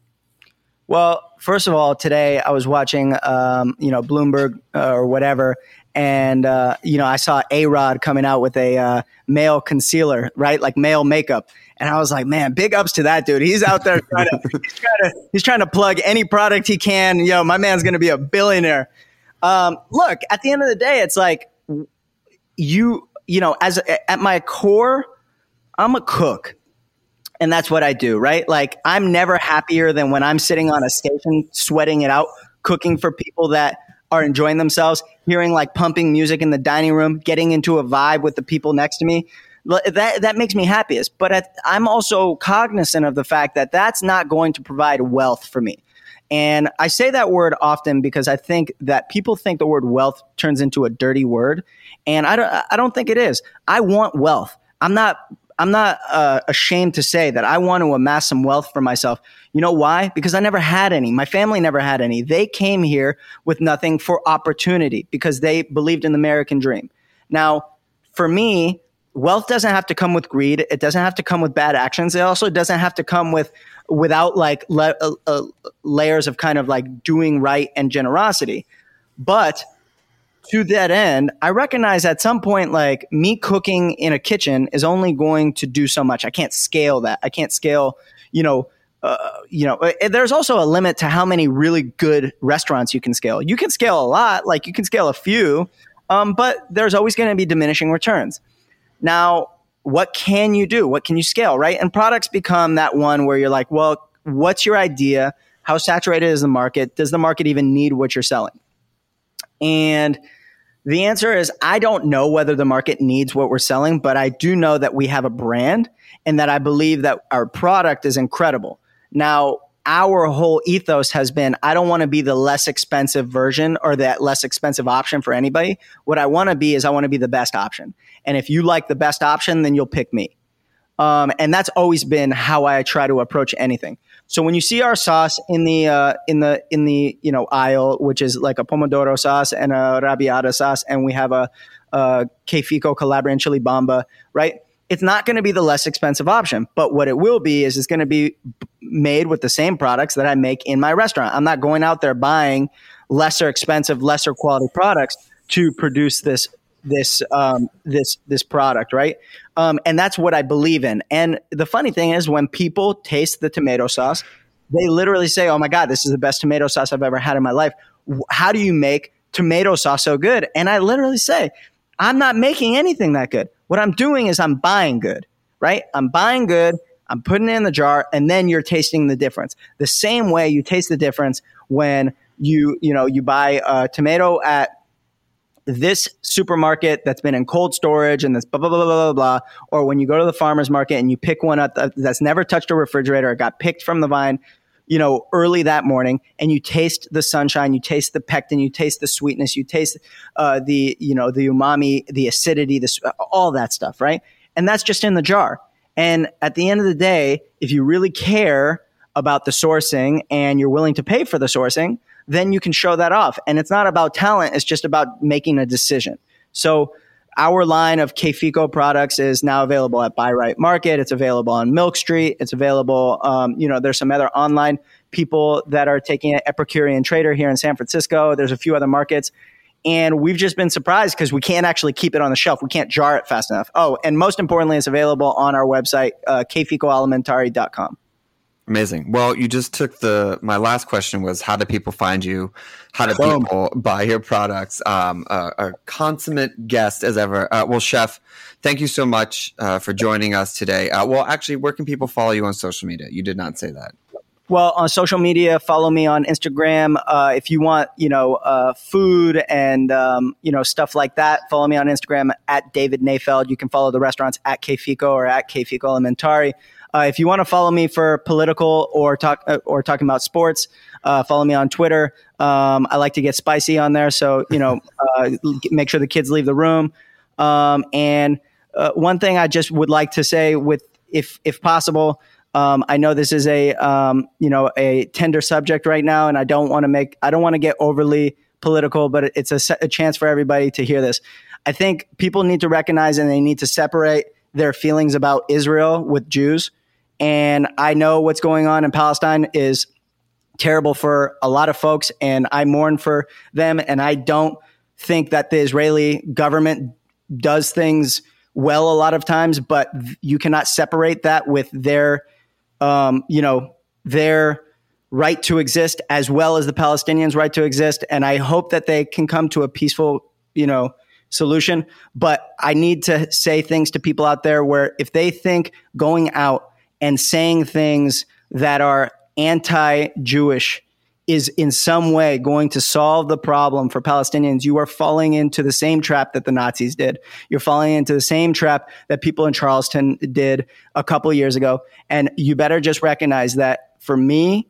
Well, first of all, today I was watching, um, you know, Bloomberg uh, or whatever, and, uh, you know, I saw A-Rod coming out with a uh, male concealer, right? Like male makeup. And I was like, man, big ups to that dude. He's out there trying to, he's trying to, he's trying to plug any product he can. You know, my man's going to be a billionaire. Um, look, at the end of the day, it's like you, you know, as a, at my core, I'm a cook. And that's what I do, right? Like, I'm never happier than when I'm sitting on a station, sweating it out, cooking for people that are enjoying themselves, hearing like pumping music in the dining room, getting into a vibe with the people next to me. That that makes me happiest. But at, I'm also cognizant of the fact that that's not going to provide wealth for me. And I say that word often because I think that people think the word wealth turns into a dirty word. And I don't, I don't think it is. I want wealth. I'm not I'm not uh, ashamed to say that I want to amass some wealth for myself. You know why? Because I never had any. My family never had any. They came here with nothing for opportunity because they believed in the American dream. Now, for me, wealth doesn't have to come with greed. It doesn't have to come with bad actions. It also doesn't have to come with without like le- uh, uh, layers of kind of like doing right and generosity. But to that end, I recognize at some point, like me cooking in a kitchen is only going to do so much. I can't scale that. I can't scale, you know, uh, you know, there's also a limit to how many really good restaurants you can scale. You can scale a lot, like you can scale a few, um, but there's always going to be diminishing returns. Now, what can you do? What can you scale, right? And products become that one where you're like, well, what's your idea? How saturated is the market? Does the market even need what you're selling? And the answer is, I don't know whether the market needs what we're selling, but I do know that we have a brand and that I believe that our product is incredible. Now, our whole ethos has been, I don't want to be the less expensive version or that less expensive option for anybody. What I want to be is I want to be the best option. And if you like the best option, then you'll pick me. Um, and that's always been how I try to approach anything. So when you see our sauce in the uh, in the in the you know aisle, which is like a pomodoro sauce and a arrabbiata sauce, and we have a, a Que Fico Calabrian chili bomba, right? It's not going to be the less expensive option, but what it will be is it's going to be made with the same products that I make in my restaurant. I'm not going out there buying lesser expensive, lesser quality products to produce this this um, this this product, right? Um, and that's what I believe in. And the funny thing is, when people taste the tomato sauce, they literally say, "Oh my God, this is the best tomato sauce I've ever had in my life." How do you make tomato sauce so good? And I literally say, I'm not making anything that good. What I'm doing is I'm buying good, right? I'm buying good. I'm putting it in the jar, and then you're tasting the difference. The same way you taste the difference when you, you know, you buy a tomato at this supermarket that's been in cold storage and this blah, blah, blah, blah, blah, blah, or when you go to the farmer's market and you pick one up that's never touched a refrigerator, it got picked from the vine, you know, early that morning, and you taste the sunshine, you taste the pectin, you taste the sweetness, you taste uh, the, you know, the umami, the acidity, this, all that stuff, right? And that's just in the jar. And at the end of the day, if you really care about the sourcing and you're willing to pay for the sourcing, then you can show that off. And it's not about talent. It's just about making a decision. So our line of K-Fico products is now available at Buy Right Market. It's available on Milk Street. It's available, um, you know, there's some other online people that are taking it, Epicurean Trader here in San Francisco. There's a few other markets. And we've just been surprised because we can't actually keep it on the shelf. We can't jar it fast enough. Oh, and most importantly, it's available on our website, uh, k fico alimentari dot com. Amazing. Well, you just took the, my last question was, how do people find you? How do people buy your products? Um, a, a consummate guest as ever. Uh, well, Chef, thank you so much uh, for joining us today. Uh, well, actually, where can people follow you on social media? You did not say that. Well, on social media, follow me on Instagram. Uh, if you want, you know, uh, food and, um, you know, stuff like that, follow me on Instagram at David Nayfeld. You can follow the restaurants at K-Fico or at K-Fico Alimentari. Uh, if you want to follow me for political or talk uh, or talking about sports, uh, follow me on Twitter. Um, I like to get spicy on there, so you know, uh, make sure the kids leave the room. Um, and uh, one thing I just would like to say, with if if possible, um, I know this is a um, you know a tender subject right now, and I don't want to make I don't want to get overly political, but it's a, a chance for everybody to hear this. I think people need to recognize and they need to separate their feelings about Israel with Jews. And I know what's going on in Palestine is terrible for a lot of folks, and I mourn for them. And I don't think that the Israeli government does things well a lot of times, but you cannot separate that with their, um, you know, their right to exist as well as the Palestinians' right to exist. And I hope that they can come to a peaceful, you know, solution. But I need to say things to people out there where if they think going out and saying things that are anti-Jewish is in some way going to solve the problem for Palestinians, you are falling into the same trap that the Nazis did. You're falling into the same trap that people in Charleston did a couple of years ago. And you better just recognize that for me,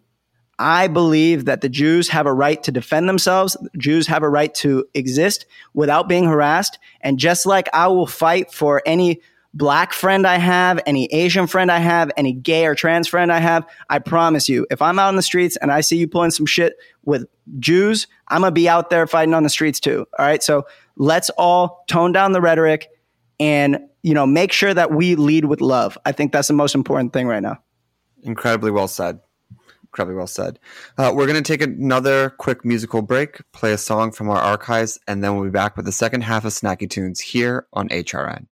I believe that the Jews have a right to defend themselves. Jews have a right to exist without being harassed. And just like I will fight for any Black friend I have, any Asian friend I have, any gay or trans friend I have, I promise you, if I'm out in the streets and I see you pulling some shit with Jews, I'm going to be out there fighting on the streets too. All right. So let's all tone down the rhetoric and, you know, make sure that we lead with love. I think that's the most important thing right now. Incredibly well said. Incredibly well said. Uh, we're going to take another quick musical break, play a song from our archives, and then we'll be back with the second half of Snacky Tunes here on H R N.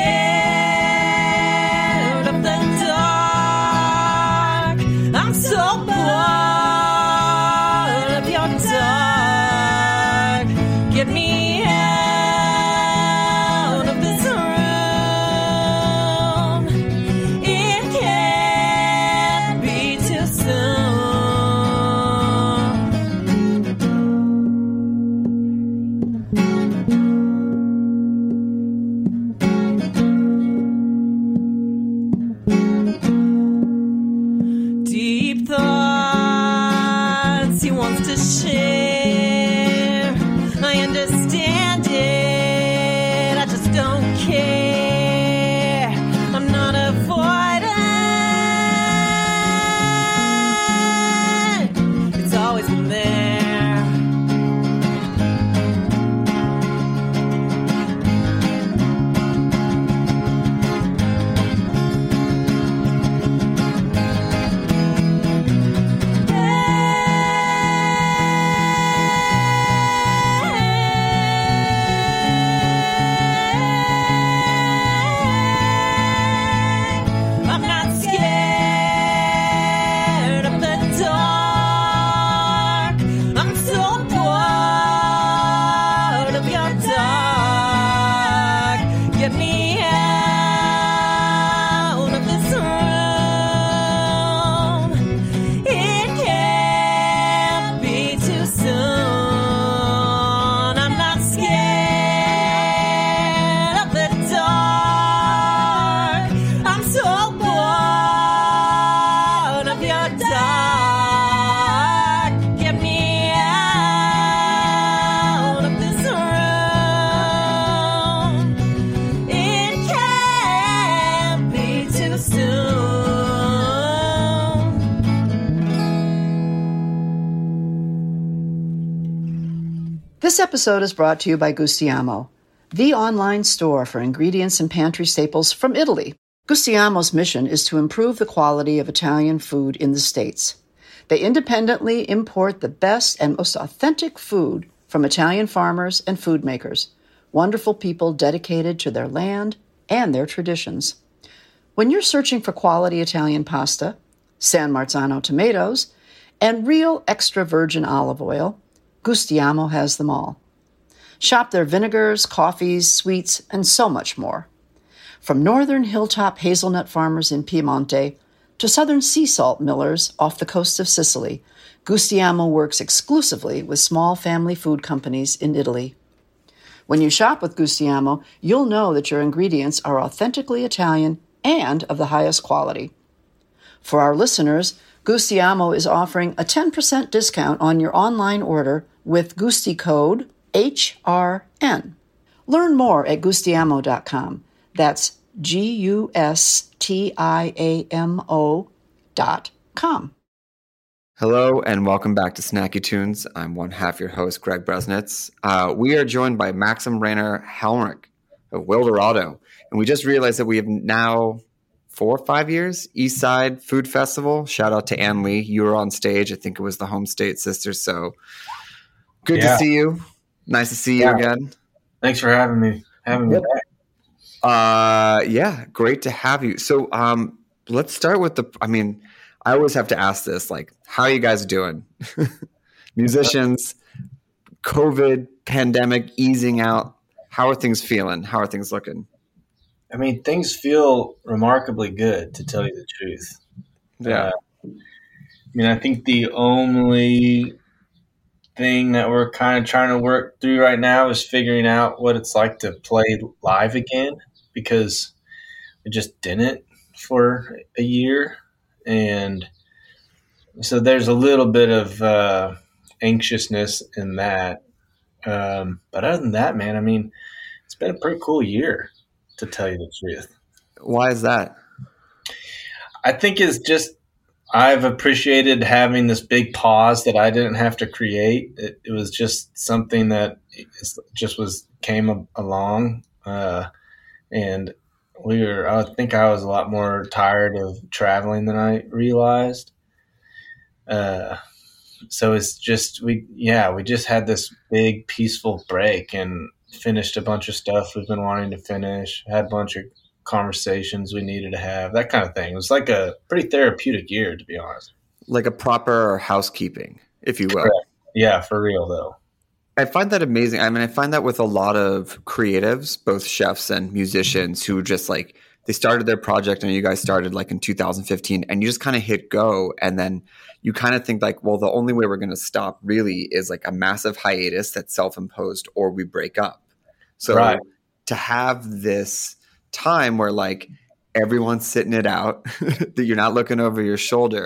I'm so deep thoughts he wants to share. I understand it, I just don't care. I'm not avoidant, it's always been there. This episode is brought to you by Gustiamo, the online store for ingredients and pantry staples from Italy. Gustiamo's mission is to improve the quality of Italian food in the States. They independently import the best and most authentic food from Italian farmers and food makers, wonderful people dedicated to their land and their traditions. When you're searching for quality Italian pasta, San Marzano tomatoes, and real extra virgin olive oil, Gustiamo has them all. Shop their vinegars, coffees, sweets, and so much more. From northern hilltop hazelnut farmers in Piemonte to southern sea salt millers off the coast of Sicily, Gustiamo works exclusively with small family food companies in Italy. When you shop with Gustiamo, you'll know that your ingredients are authentically Italian and of the highest quality. For our listeners, Gustiamo is offering a ten percent discount on your online order with Gusti code H R N. Learn more at gustiamo dot com. That's G U S T I A M O dot com. Hello and welcome back to Snacky Tunes. I'm one half your host, Greg Bresnitz. Uh, we are joined by Maxim Rainer Helmrich of Wildorado. And we just realized that we have now four or five years, East Side Food Festival. Shout out to Ann Lee. You were on stage. I think it was the Home State Sisters. So good yeah. to see you. Nice to see you yeah. again. Thanks for having me. Having me back. Uh, yeah, great to have you. So um, let's start with the, I mean, I always have to ask this, like, how are you guys doing? Musicians, COVID, pandemic, easing out. How are things feeling? How are things looking? I mean, things feel remarkably good, to tell you the truth. Yeah. Uh, I mean, I think the only thing that we're kind of trying to work through right now is figuring out what it's like to play live again, because we just didn't for a year. And so there's a little bit of uh, anxiousness in that. Um, but other than that, man, I mean, it's been a pretty cool year, to tell you the truth. Why is that? I think it's just I've appreciated having this big pause that I didn't have to create. It, it was just something that just was came a, along, uh, and we were. I think I was a lot more tired of traveling than I realized. Uh, so it's just we, yeah, we just had this big peaceful break and finished a bunch of stuff we've been wanting to finish, had a bunch of conversations we needed to have, that kind of thing. It was like a pretty therapeutic year, to be honest. Like a proper housekeeping, if you will. Correct. Yeah, for real, though. I find that amazing. I mean, I find that with a lot of creatives, both chefs and musicians, who just like, they started their project and you guys started like in two thousand fifteen and you just kind of hit go. And then you kind of think like, well, the only way we're going to stop really is like a massive hiatus that's self-imposed or we break up. So right. to have this time where like everyone's sitting it out, that you're not looking over your shoulder,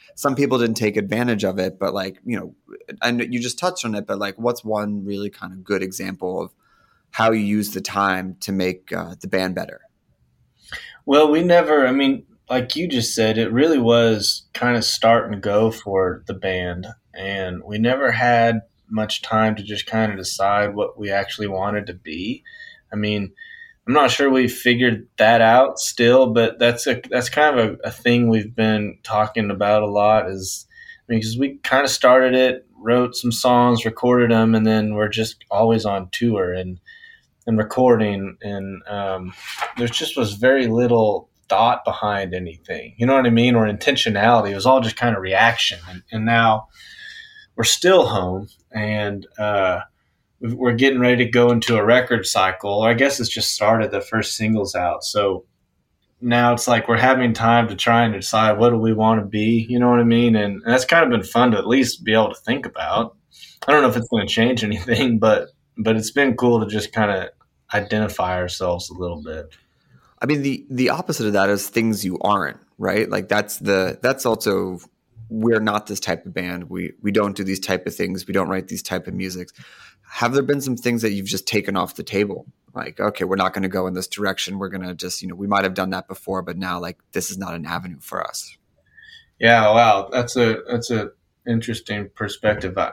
some people didn't take advantage of it, but like, you know, and you just touched on it, but like, what's one really kind of good example of how you use the time to make uh, the band better? Well, we never, I mean, like you just said, it really was kind of start and go for the band. And we never had much time to just kind of decide what we actually wanted to be. I mean, I'm not sure we figured that out still, but that's a that's kind of a, a thing we've been talking about a lot. Is I mean, because we kind of started it, wrote some songs, recorded them, and then we're just always on tour and and recording, and um, there just was very little thought behind anything. You know what I mean? Or intentionality. It was all just kind of reaction. And, and now we're still home, and uh, we're getting ready to go into a record cycle. I guess it's just started. The first single's out. So now it's like we're having time to try and decide what do we want to be. You know what I mean? And, and that's kind of been fun to at least be able to think about. I don't know if it's going to change anything, but but it's been cool to just kind of identify ourselves a little bit. I mean, the the opposite of that is things you aren't, right? Like that's the that's also, we're not this type of band. We we don't do these type of things. We don't write these type of musics. Have there been some things that you've just taken off the table? Like, okay, we're not going to go in this direction. We're going to just, you know, we might have done that before, but now like this is not an avenue for us. Yeah, wow, that's a that's a interesting perspective. I,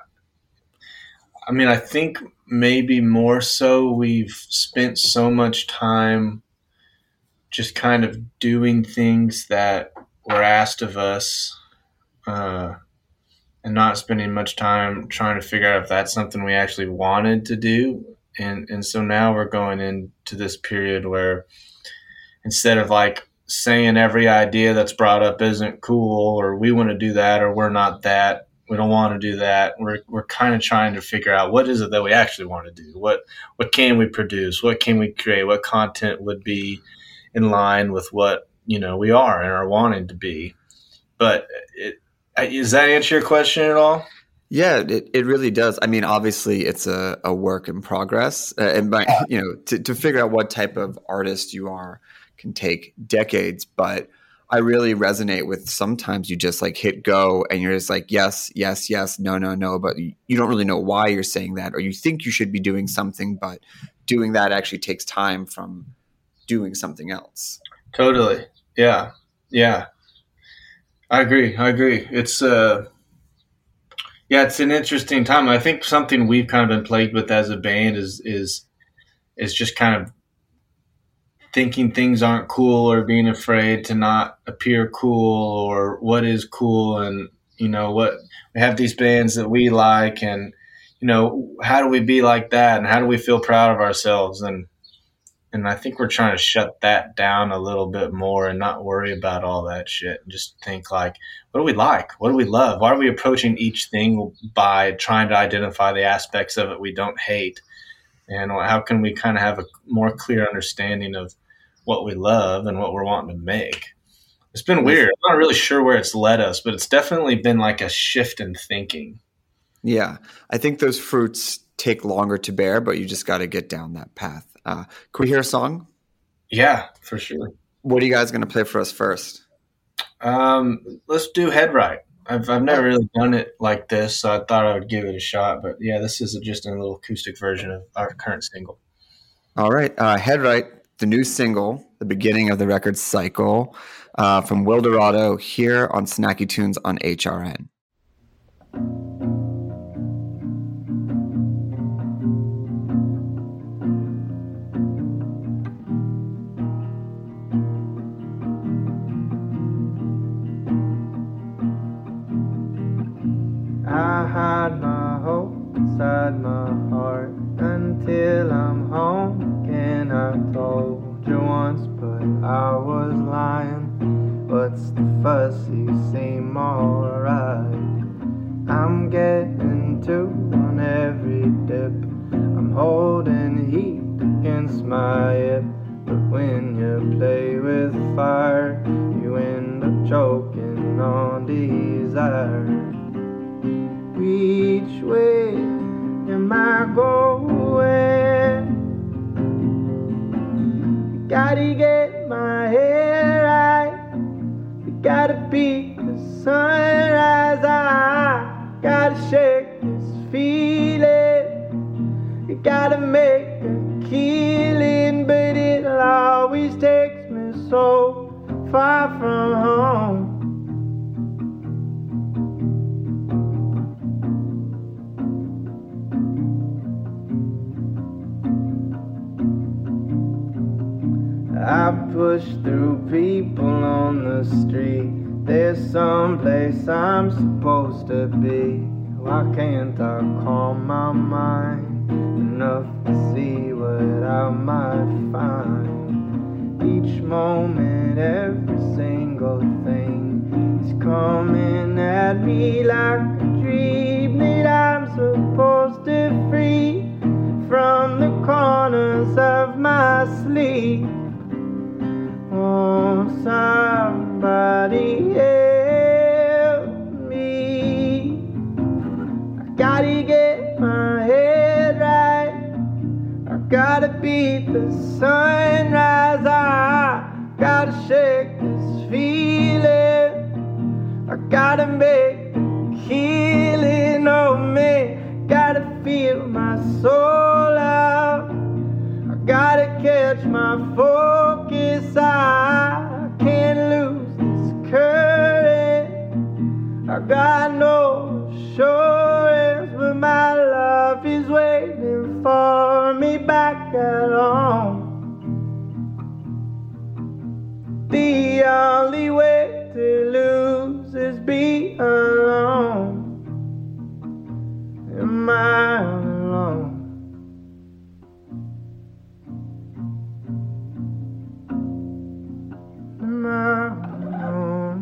I mean, I think maybe more so we've spent so much time just kind of doing things that were asked of us, uh, and not spending much time trying to figure out if that's something we actually wanted to do. And and so now we're going into this period where instead of like saying every idea that's brought up isn't cool, or we want to do that, or we're not that, we don't want to do that, we're we're kind of trying to figure out what is it that we actually want to do. What what can we produce? What can we create? What content would be in line with what, you know, we are and are wanting to be. But it, does that answer your question at all? Yeah, it, it really does. I mean, obviously it's a, a work in progress, uh, and by, you know, to, to figure out what type of artist you are can take decades, but I really resonate with sometimes you just like hit go and you're just like, yes, yes, yes, no, no, no, but you, you don't really know why you're saying that, or you think you should be doing something, but doing that actually takes time from doing something else. Totally. Yeah. Yeah. I agree. I agree. It's uh yeah, it's an interesting time. I think something we've kind of been plagued with as a band is is is just kind of thinking things aren't cool, or being afraid to not appear cool, or what is cool, and you know what, we have these bands that we like, and you know, how do we be like that, and how do we feel proud of ourselves? And And I think we're trying to shut that down a little bit more and not worry about all that shit. And just think like, what do we like? What do we love? Why are we approaching each thing by trying to identify the aspects of it we don't hate? And how can we kind of have a more clear understanding of what we love and what we're wanting to make? It's been weird. I'm not really sure where it's led us, but it's definitely been like a shift in thinking. Yeah. I think those fruits take longer to bear, but you just got to get down that path. Uh, can we hear a song? Yeah, for sure. What are you guys going to play for us first? Um, let's do Head Right. I've I've never really done it like this, so I thought I would give it a shot. But yeah, this is just a little acoustic version of our current single. All right. Uh, Head Right, the new single, the beginning of the record cycle, uh, from Wildorado here on Snacky Tunes on H R N. I hide my hope inside my heart until I'm home again. I told you once, but I was lying. What's the fuss? You seem alright. I'm getting two on every dip. I'm holding heat against my hip. But when you play with fire, you end up choking on desire. Which way am I going? Gotta get my head right. You gotta be the sun gotta shake this feeling. You gotta make a killing, but it always takes me so far from home. I push through people on the street. There's some place I'm supposed to be. Why can't I calm my mind enough to see what I might find? Each moment, every single thing is coming at me like a dream that I'm supposed to free from the corners of my sleep. Oh, somebody help me. I gotta get my head right. I gotta beat the sunrise. I gotta shake this feeling. I gotta make the killing of me. Gotta feel my soul out. I gotta catch my focus. I can't lose this courage. I got no assurance, but my love is waiting for me back at home. The only way to lose is be alone. Am I alone? Am I alone?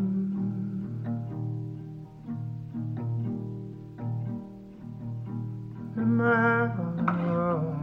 Am I alone?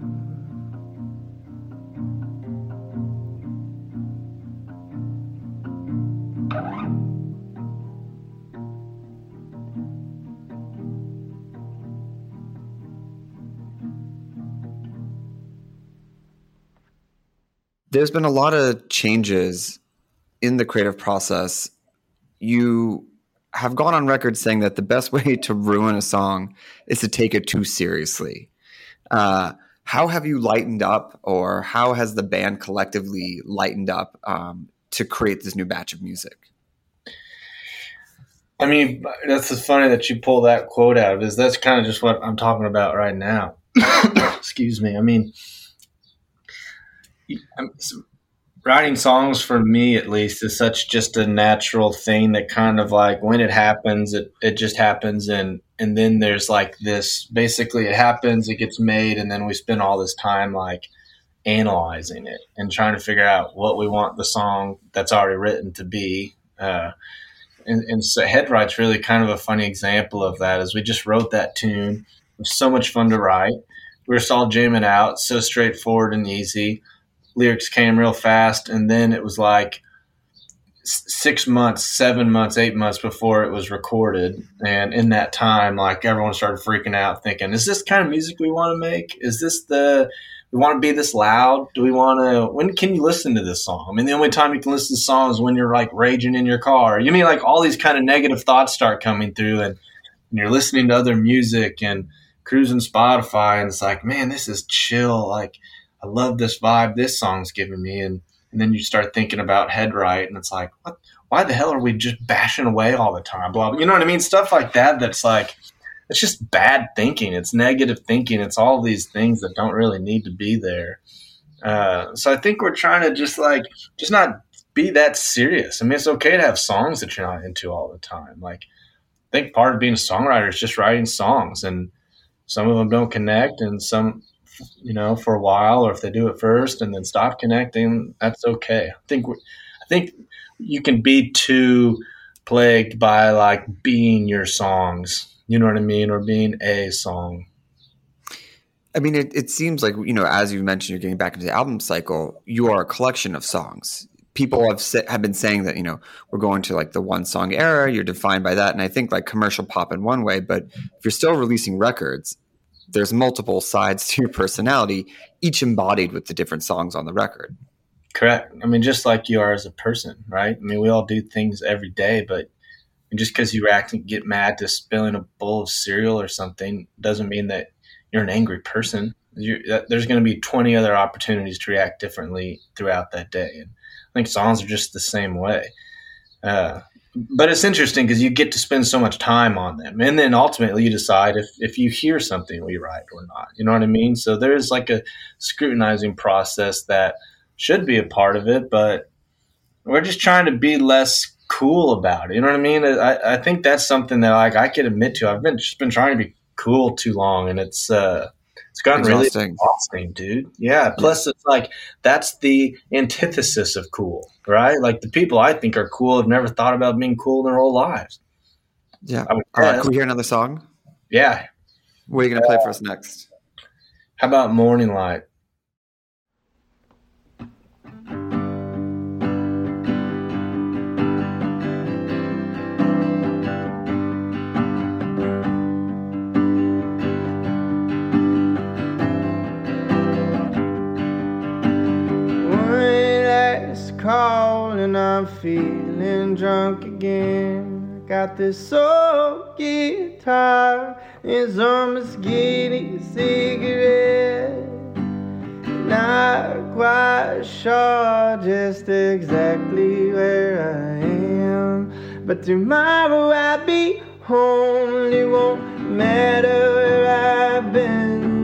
There's been a lot of changes in the creative process. You have gone on record saying that the best way to ruin a song is to take it too seriously. Uh, how have you lightened up, or how has the band collectively lightened up um, to create this new batch of music? I mean, that's funny that you pull that quote out, because that's kind of just what I'm talking about right now. Excuse me. I mean, writing songs for me, at least, is such just a natural thing that kind of like when it happens, it, it just happens. And, and then there's like this, basically it happens, it gets made. And then we spend all this time like analyzing it and trying to figure out what we want the song that's already written to be. Uh, and, and so Headwright's really kind of a funny example of that, as we just wrote that tune. It was so much fun to write. We were just all jamming out, so straightforward and easy. Lyrics came real fast, and then it was like six months, seven months, eight months before it was recorded. And in that time, like everyone started freaking out, thinking, is this the kind of music we want to make? Is this the, we want to be this loud? Do we want to, when can you listen to this song? I mean, the only time you can listen to the song is when you're like raging in your car. You mean like all these kind of negative thoughts start coming through, and, and you're listening to other music and cruising Spotify, and it's like, man, this is chill. Like, I love this vibe this song's giving me. And, and then you start thinking about Headwright, and it's like, what? Why the hell are we just bashing away all the time? Blah, blah. You know what I mean? Stuff like that. That's like, it's just bad thinking. It's negative thinking. It's all these things that don't really need to be there. Uh, so I think we're trying to just like, just not be that serious. I mean, it's okay to have songs that you're not into all the time. Like, I think part of being a songwriter is just writing songs, and some of them don't connect, and some, you know, for a while, or if they do it first and then stop connecting, that's okay. I think we're, I think you can be too plagued by like being your songs, you know what I mean, or being a song. I mean, it, it seems like, you know, as you mentioned, you're getting back into the album cycle. You are a collection of songs. People have sa- have been saying that, you know, we're going to like the one song era. You're defined by that, and I think like commercial pop in one way, but if you're still releasing records, there's multiple sides to your personality, each embodied with the different songs on the record. Correct. I mean, just like you are as a person, right? I mean, we all do things every day, but And just because you react and get mad to spilling a bowl of cereal or something doesn't mean that you're an angry person. You're, there's going to be twenty other opportunities to react differently throughout that day. And I think songs are just the same way. Uh, but it's interesting because you get to spend so much time on them. And then ultimately you decide if, if you hear something we write or not. You know what I mean? So there's like a scrutinizing process that should be a part of it, but we're just trying to be less cool about it. You know what I mean? I, I think that's something that like I can admit to. I've been just been trying to be cool too long, and it's uh, it's gotten Exhausting. really exhausting, dude. Yeah. Plus, it's like that's the antithesis of cool, right? Like the people I think are cool have never thought about being cool in their whole lives. Yeah. I would All right. guess. Can we hear another song? Yeah. What are you going to play for us next? How about Morning Light? Call and I'm feeling drunk again. I got this old guitar and some skinny cigarette. Not quite sure just exactly where I am, but tomorrow I'll be home. It won't matter where I've been.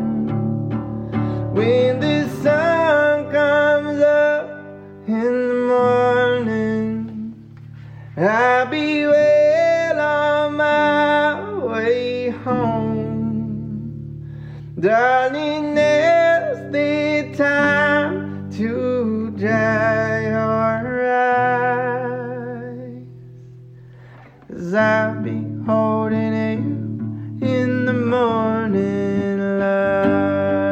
When the sun comes up in the morning, I'll be well on my way home. Darling, now's the time to dry your eyes, 'cause I'll be holding you in the morning light.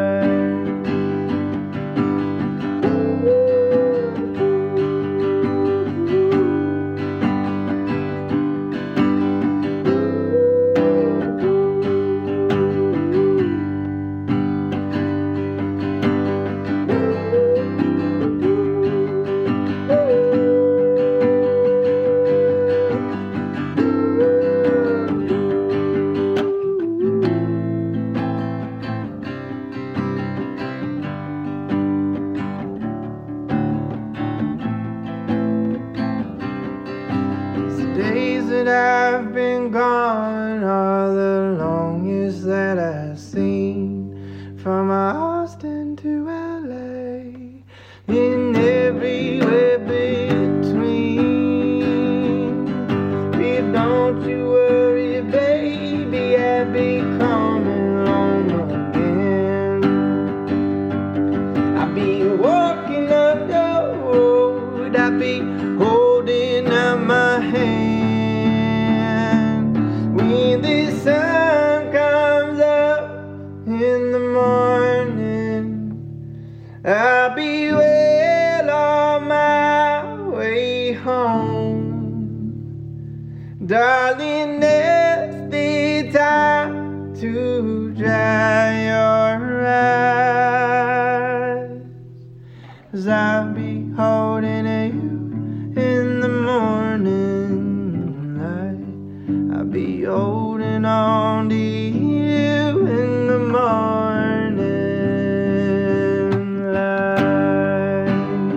I've been gone are the longest that I've seen, from Austin to L A and everywhere between. But don't you worry, baby, I'll be coming home again. I'll be walking up the road, I'll be holding up my hand. When the sun comes up in the morning, I'll be well on my way home. Darling, it's the time to dry your eyes, 'cause I'll be holding you in the morning light. I'll be holding on to you in the morning light.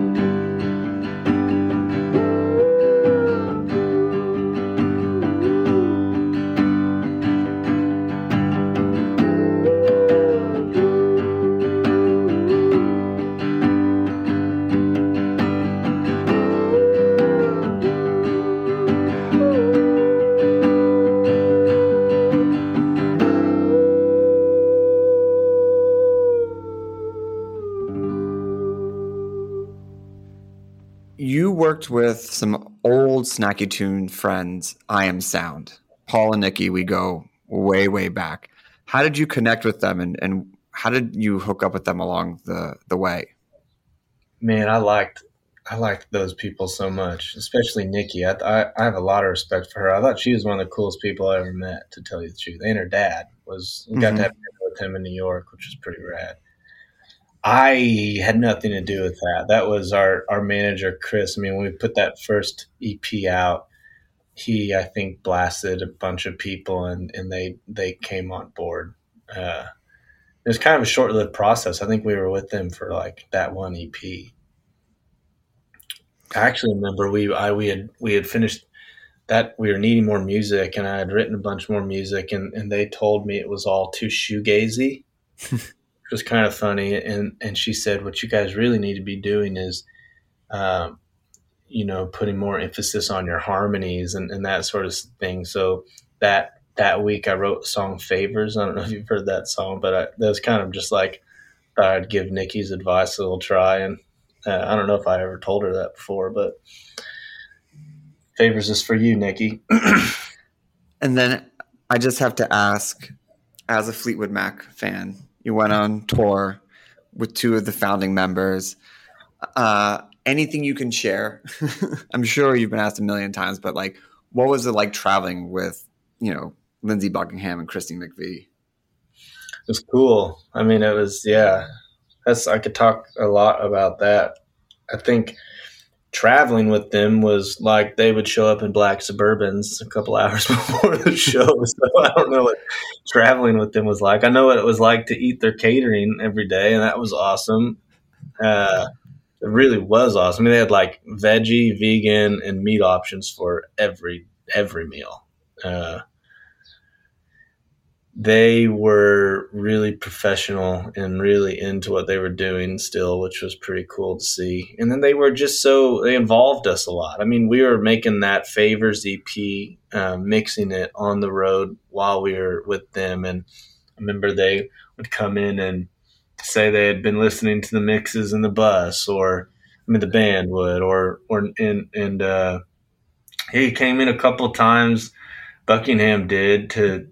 You worked with some old Snacky Tune friends, I Am Sound. Paul and Nikki, we go way, way back. How did you connect with them, and, and how did you hook up with them along the, the way? Man, I liked I liked those people so much, especially Nikki. I, I I have a lot of respect for her. I thought she was one of the coolest people I ever met, to tell you the truth. And her dad was we got Mm-hmm. to have dinner with him in New York, which was pretty rad. I had nothing to do with that. That was our, our manager, Chris. I mean, when we put that first E P out, he, I think, blasted a bunch of people, and, and they, they came on board. Uh, it was kind of a short-lived process. I think we were with them for like that one E P. I actually remember we I we had we had finished that. We were needing more music, and I had written a bunch more music, and, and they told me it was all too shoegazy. It was kind of funny, and and she said, what you guys really need to be doing is, um, you know, putting more emphasis on your harmonies and, and that sort of thing. So that that week I wrote the song Favors. I don't know if you've heard that song, but I, that was kind of just like, thought I'd give Nikki's advice a little try. And uh, I don't know if I ever told her that before, but Favors is for you, Nikki. And then I just have to ask, as a Fleetwood Mac fan, you went on tour with two of the founding members. Uh, anything you can share? I'm sure you've been asked a million times, but like, what was it like traveling with, you know, Lindsey Buckingham and Christine McVie? It was cool. I mean, it was, yeah, that's, I could talk a lot about that. I think traveling with them was like they would show up in black Suburbans a couple hours before the show. So I don't know what traveling with them was like. I know what it was like to eat their catering every day, and that was awesome. Uh, it really was awesome. I mean, they had like veggie, vegan, and meat options for every every meal. Uh, they were really professional and really into what they were doing still, which was pretty cool to see. And then they were just so, they involved us a lot. I mean, we were making that Favors E P, uh, mixing it on the road while we were with them. And I remember they would come in and say they had been listening to the mixes in the bus, or, I mean, the band would, or, or, and, and, uh, he came in a couple of times, Buckingham did, to,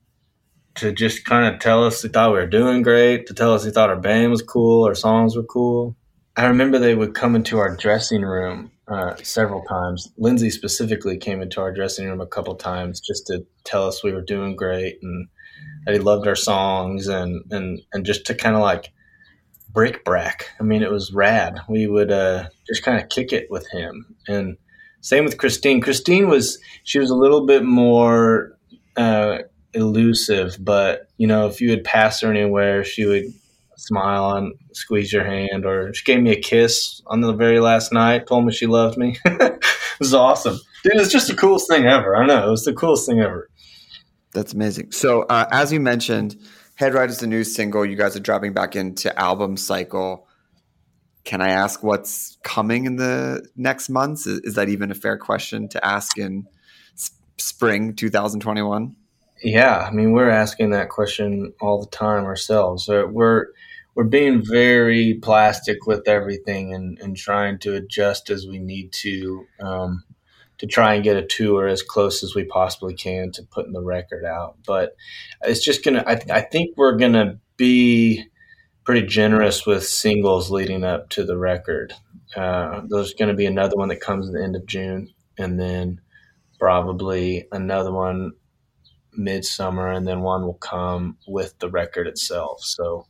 to just kind of tell us he thought we were doing great, to tell us he thought our band was cool, our songs were cool. I remember they would come into our dressing room uh, several times. Lindsey specifically came into our dressing room a couple times just to tell us we were doing great and that he loved our songs, and, and, and just to kind of like brick-brack. I mean, it was rad. We would uh, just kind of kick it with him. And same with Christine. Christine was, she was a little bit more uh, – elusive, but you know, if you would pass her anywhere, she would smile and squeeze your hand, or she gave me a kiss on the very last night, told me she loved me. It was awesome. Dude, it's just the coolest thing ever. I know, it was the coolest thing ever. That's amazing. So uh, as you mentioned, Head Right is the new single. You guys are dropping back into album cycle. Can I ask what's coming in the next months? Is, is that even a fair question to ask in sp- spring twenty twenty-one? Yeah, I mean, we're asking that question all the time ourselves. So we're we're being very plastic with everything, and, and trying to adjust as we need to um, to try and get a tour as close as we possibly can to putting the record out. But it's just gonna. I, I think we're gonna be pretty generous with singles leading up to the record. Uh, there's going to be another one that comes at the end of June, and then probably another one midsummer, and then one will come with the record itself. So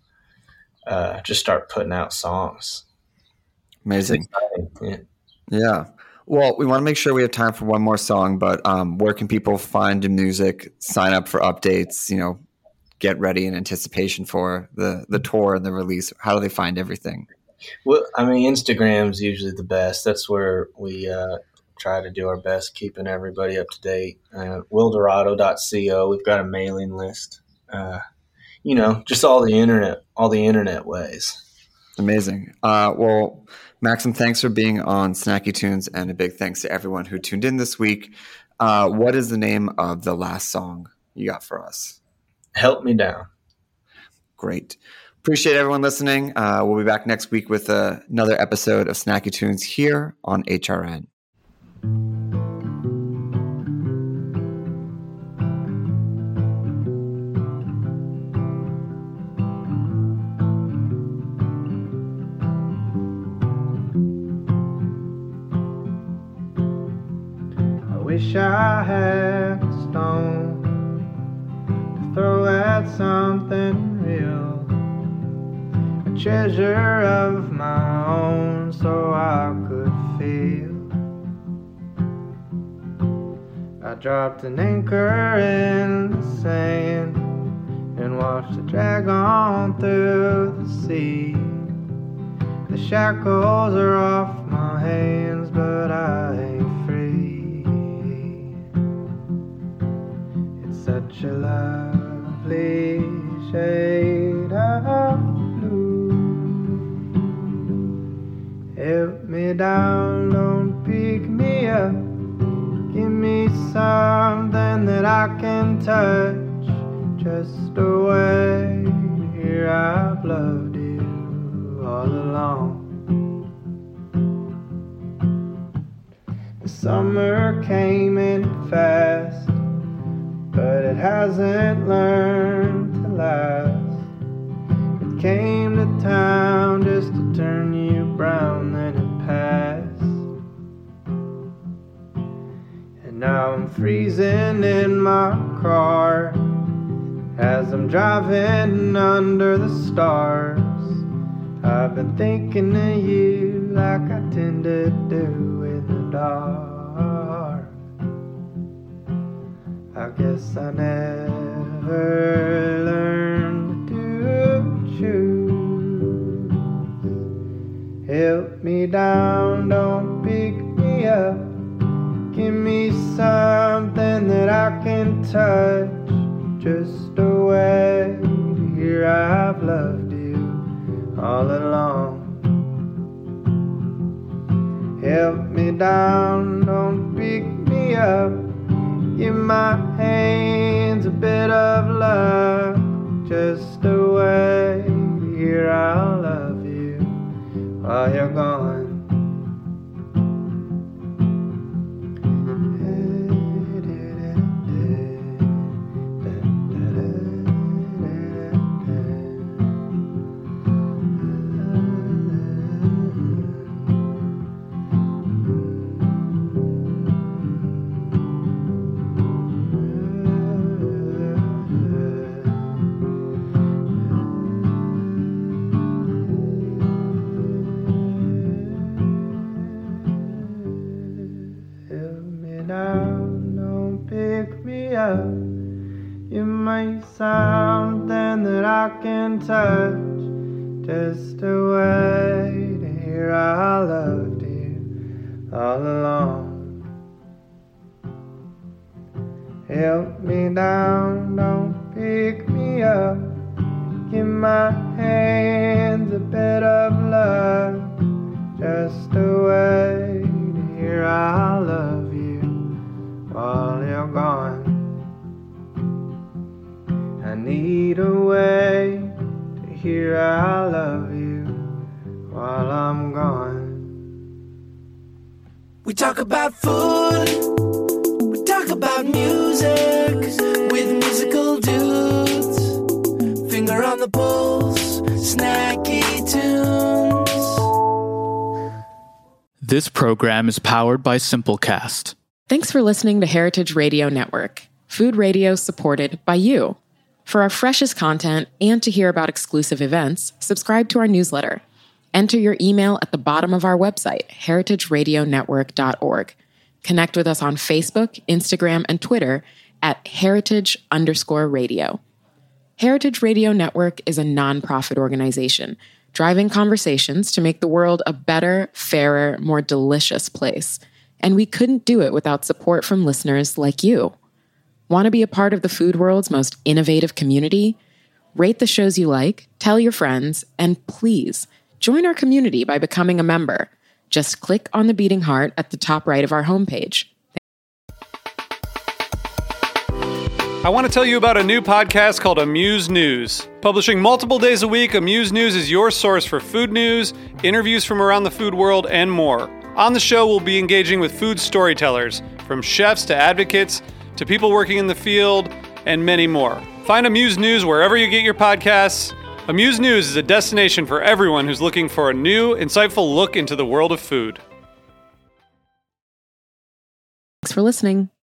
uh just start putting out songs. Amazing. Yeah. Yeah. Well, we want to make sure we have time for one more song, but um where can people find your music, sign up for updates, you know, get ready in anticipation for the the tour and the release? How do they find everything? Well, I mean, Instagram's usually the best. That's where we uh try to do our best keeping everybody up to date. uh, Wildorado dot co. We've got a mailing list. Uh, you know, just all the internet, all the internet ways. Amazing. Uh, well, Maxim, thanks for being on Snacky Tunes, and a big thanks to everyone who tuned in this week. Uh, what is the name of the last song you got for us? Help Me Down. Great. Appreciate everyone listening. Uh, we'll be back next week with uh, another episode of Snacky Tunes here on H R N. I wish I had a stone to throw at something real, a treasure of my own, so I could feel. dropped an anchor in the sand and watched it drag on through the sea. The shackles are off my hands, but I ain't free. It's such a lovely shade of blue. Help me down, don't pick me up. Give me something that I can touch. Just a way here, I've loved you all along. The summer came in fast, but it hasn't learned to last. It came to town just to turn you brown, then it passed. And now I'm freezing in my car as I'm driving under the stars. I've been thinking of you like I tend to do in the dark. I guess I never learned to choose. Help me down, don't pick me up. Give me something that I can touch. Just a way to hear I've loved you all along. Help me down, don't pick me up. Give my hands a bit of luck. Just a way to hear I love you while you're gone. You make something that I can touch. Just a way to hear I loved you all along. Help me down, don't pick me up. Give my hands a bit of love. Just a way to hear I love you while you're gone. I need a way to hear I love you while I'm gone. We talk about food, we talk about music with musical dudes. Finger on the pulse, snacky tunes. This program is powered by Simplecast. Thanks for listening to Heritage Radio Network, food radio supported by you. For our freshest content and to hear about exclusive events, subscribe to our newsletter. Enter your email at the bottom of our website, heritage radio network dot org. Connect with us on Facebook, Instagram, and Twitter at heritage underscore radio. Heritage Radio Network is a nonprofit organization driving conversations to make the world a better, fairer, more delicious place. And we couldn't do it without support from listeners like you. Want to be a part of the food world's most innovative community? Rate the shows you like, tell your friends, and please join our community by becoming a member. Just click on the beating heart at the top right of our homepage. I want to tell you about a new podcast called Amuse News. Publishing multiple days a week, Amuse News is your source for food news, interviews from around the food world, and more. On the show, we'll be engaging with food storytellers, from chefs to advocates, to people working in the field, and many more. Find Amuse News wherever you get your podcasts. Amuse News is a destination for everyone who's looking for a new, insightful look into the world of food. Thanks for listening.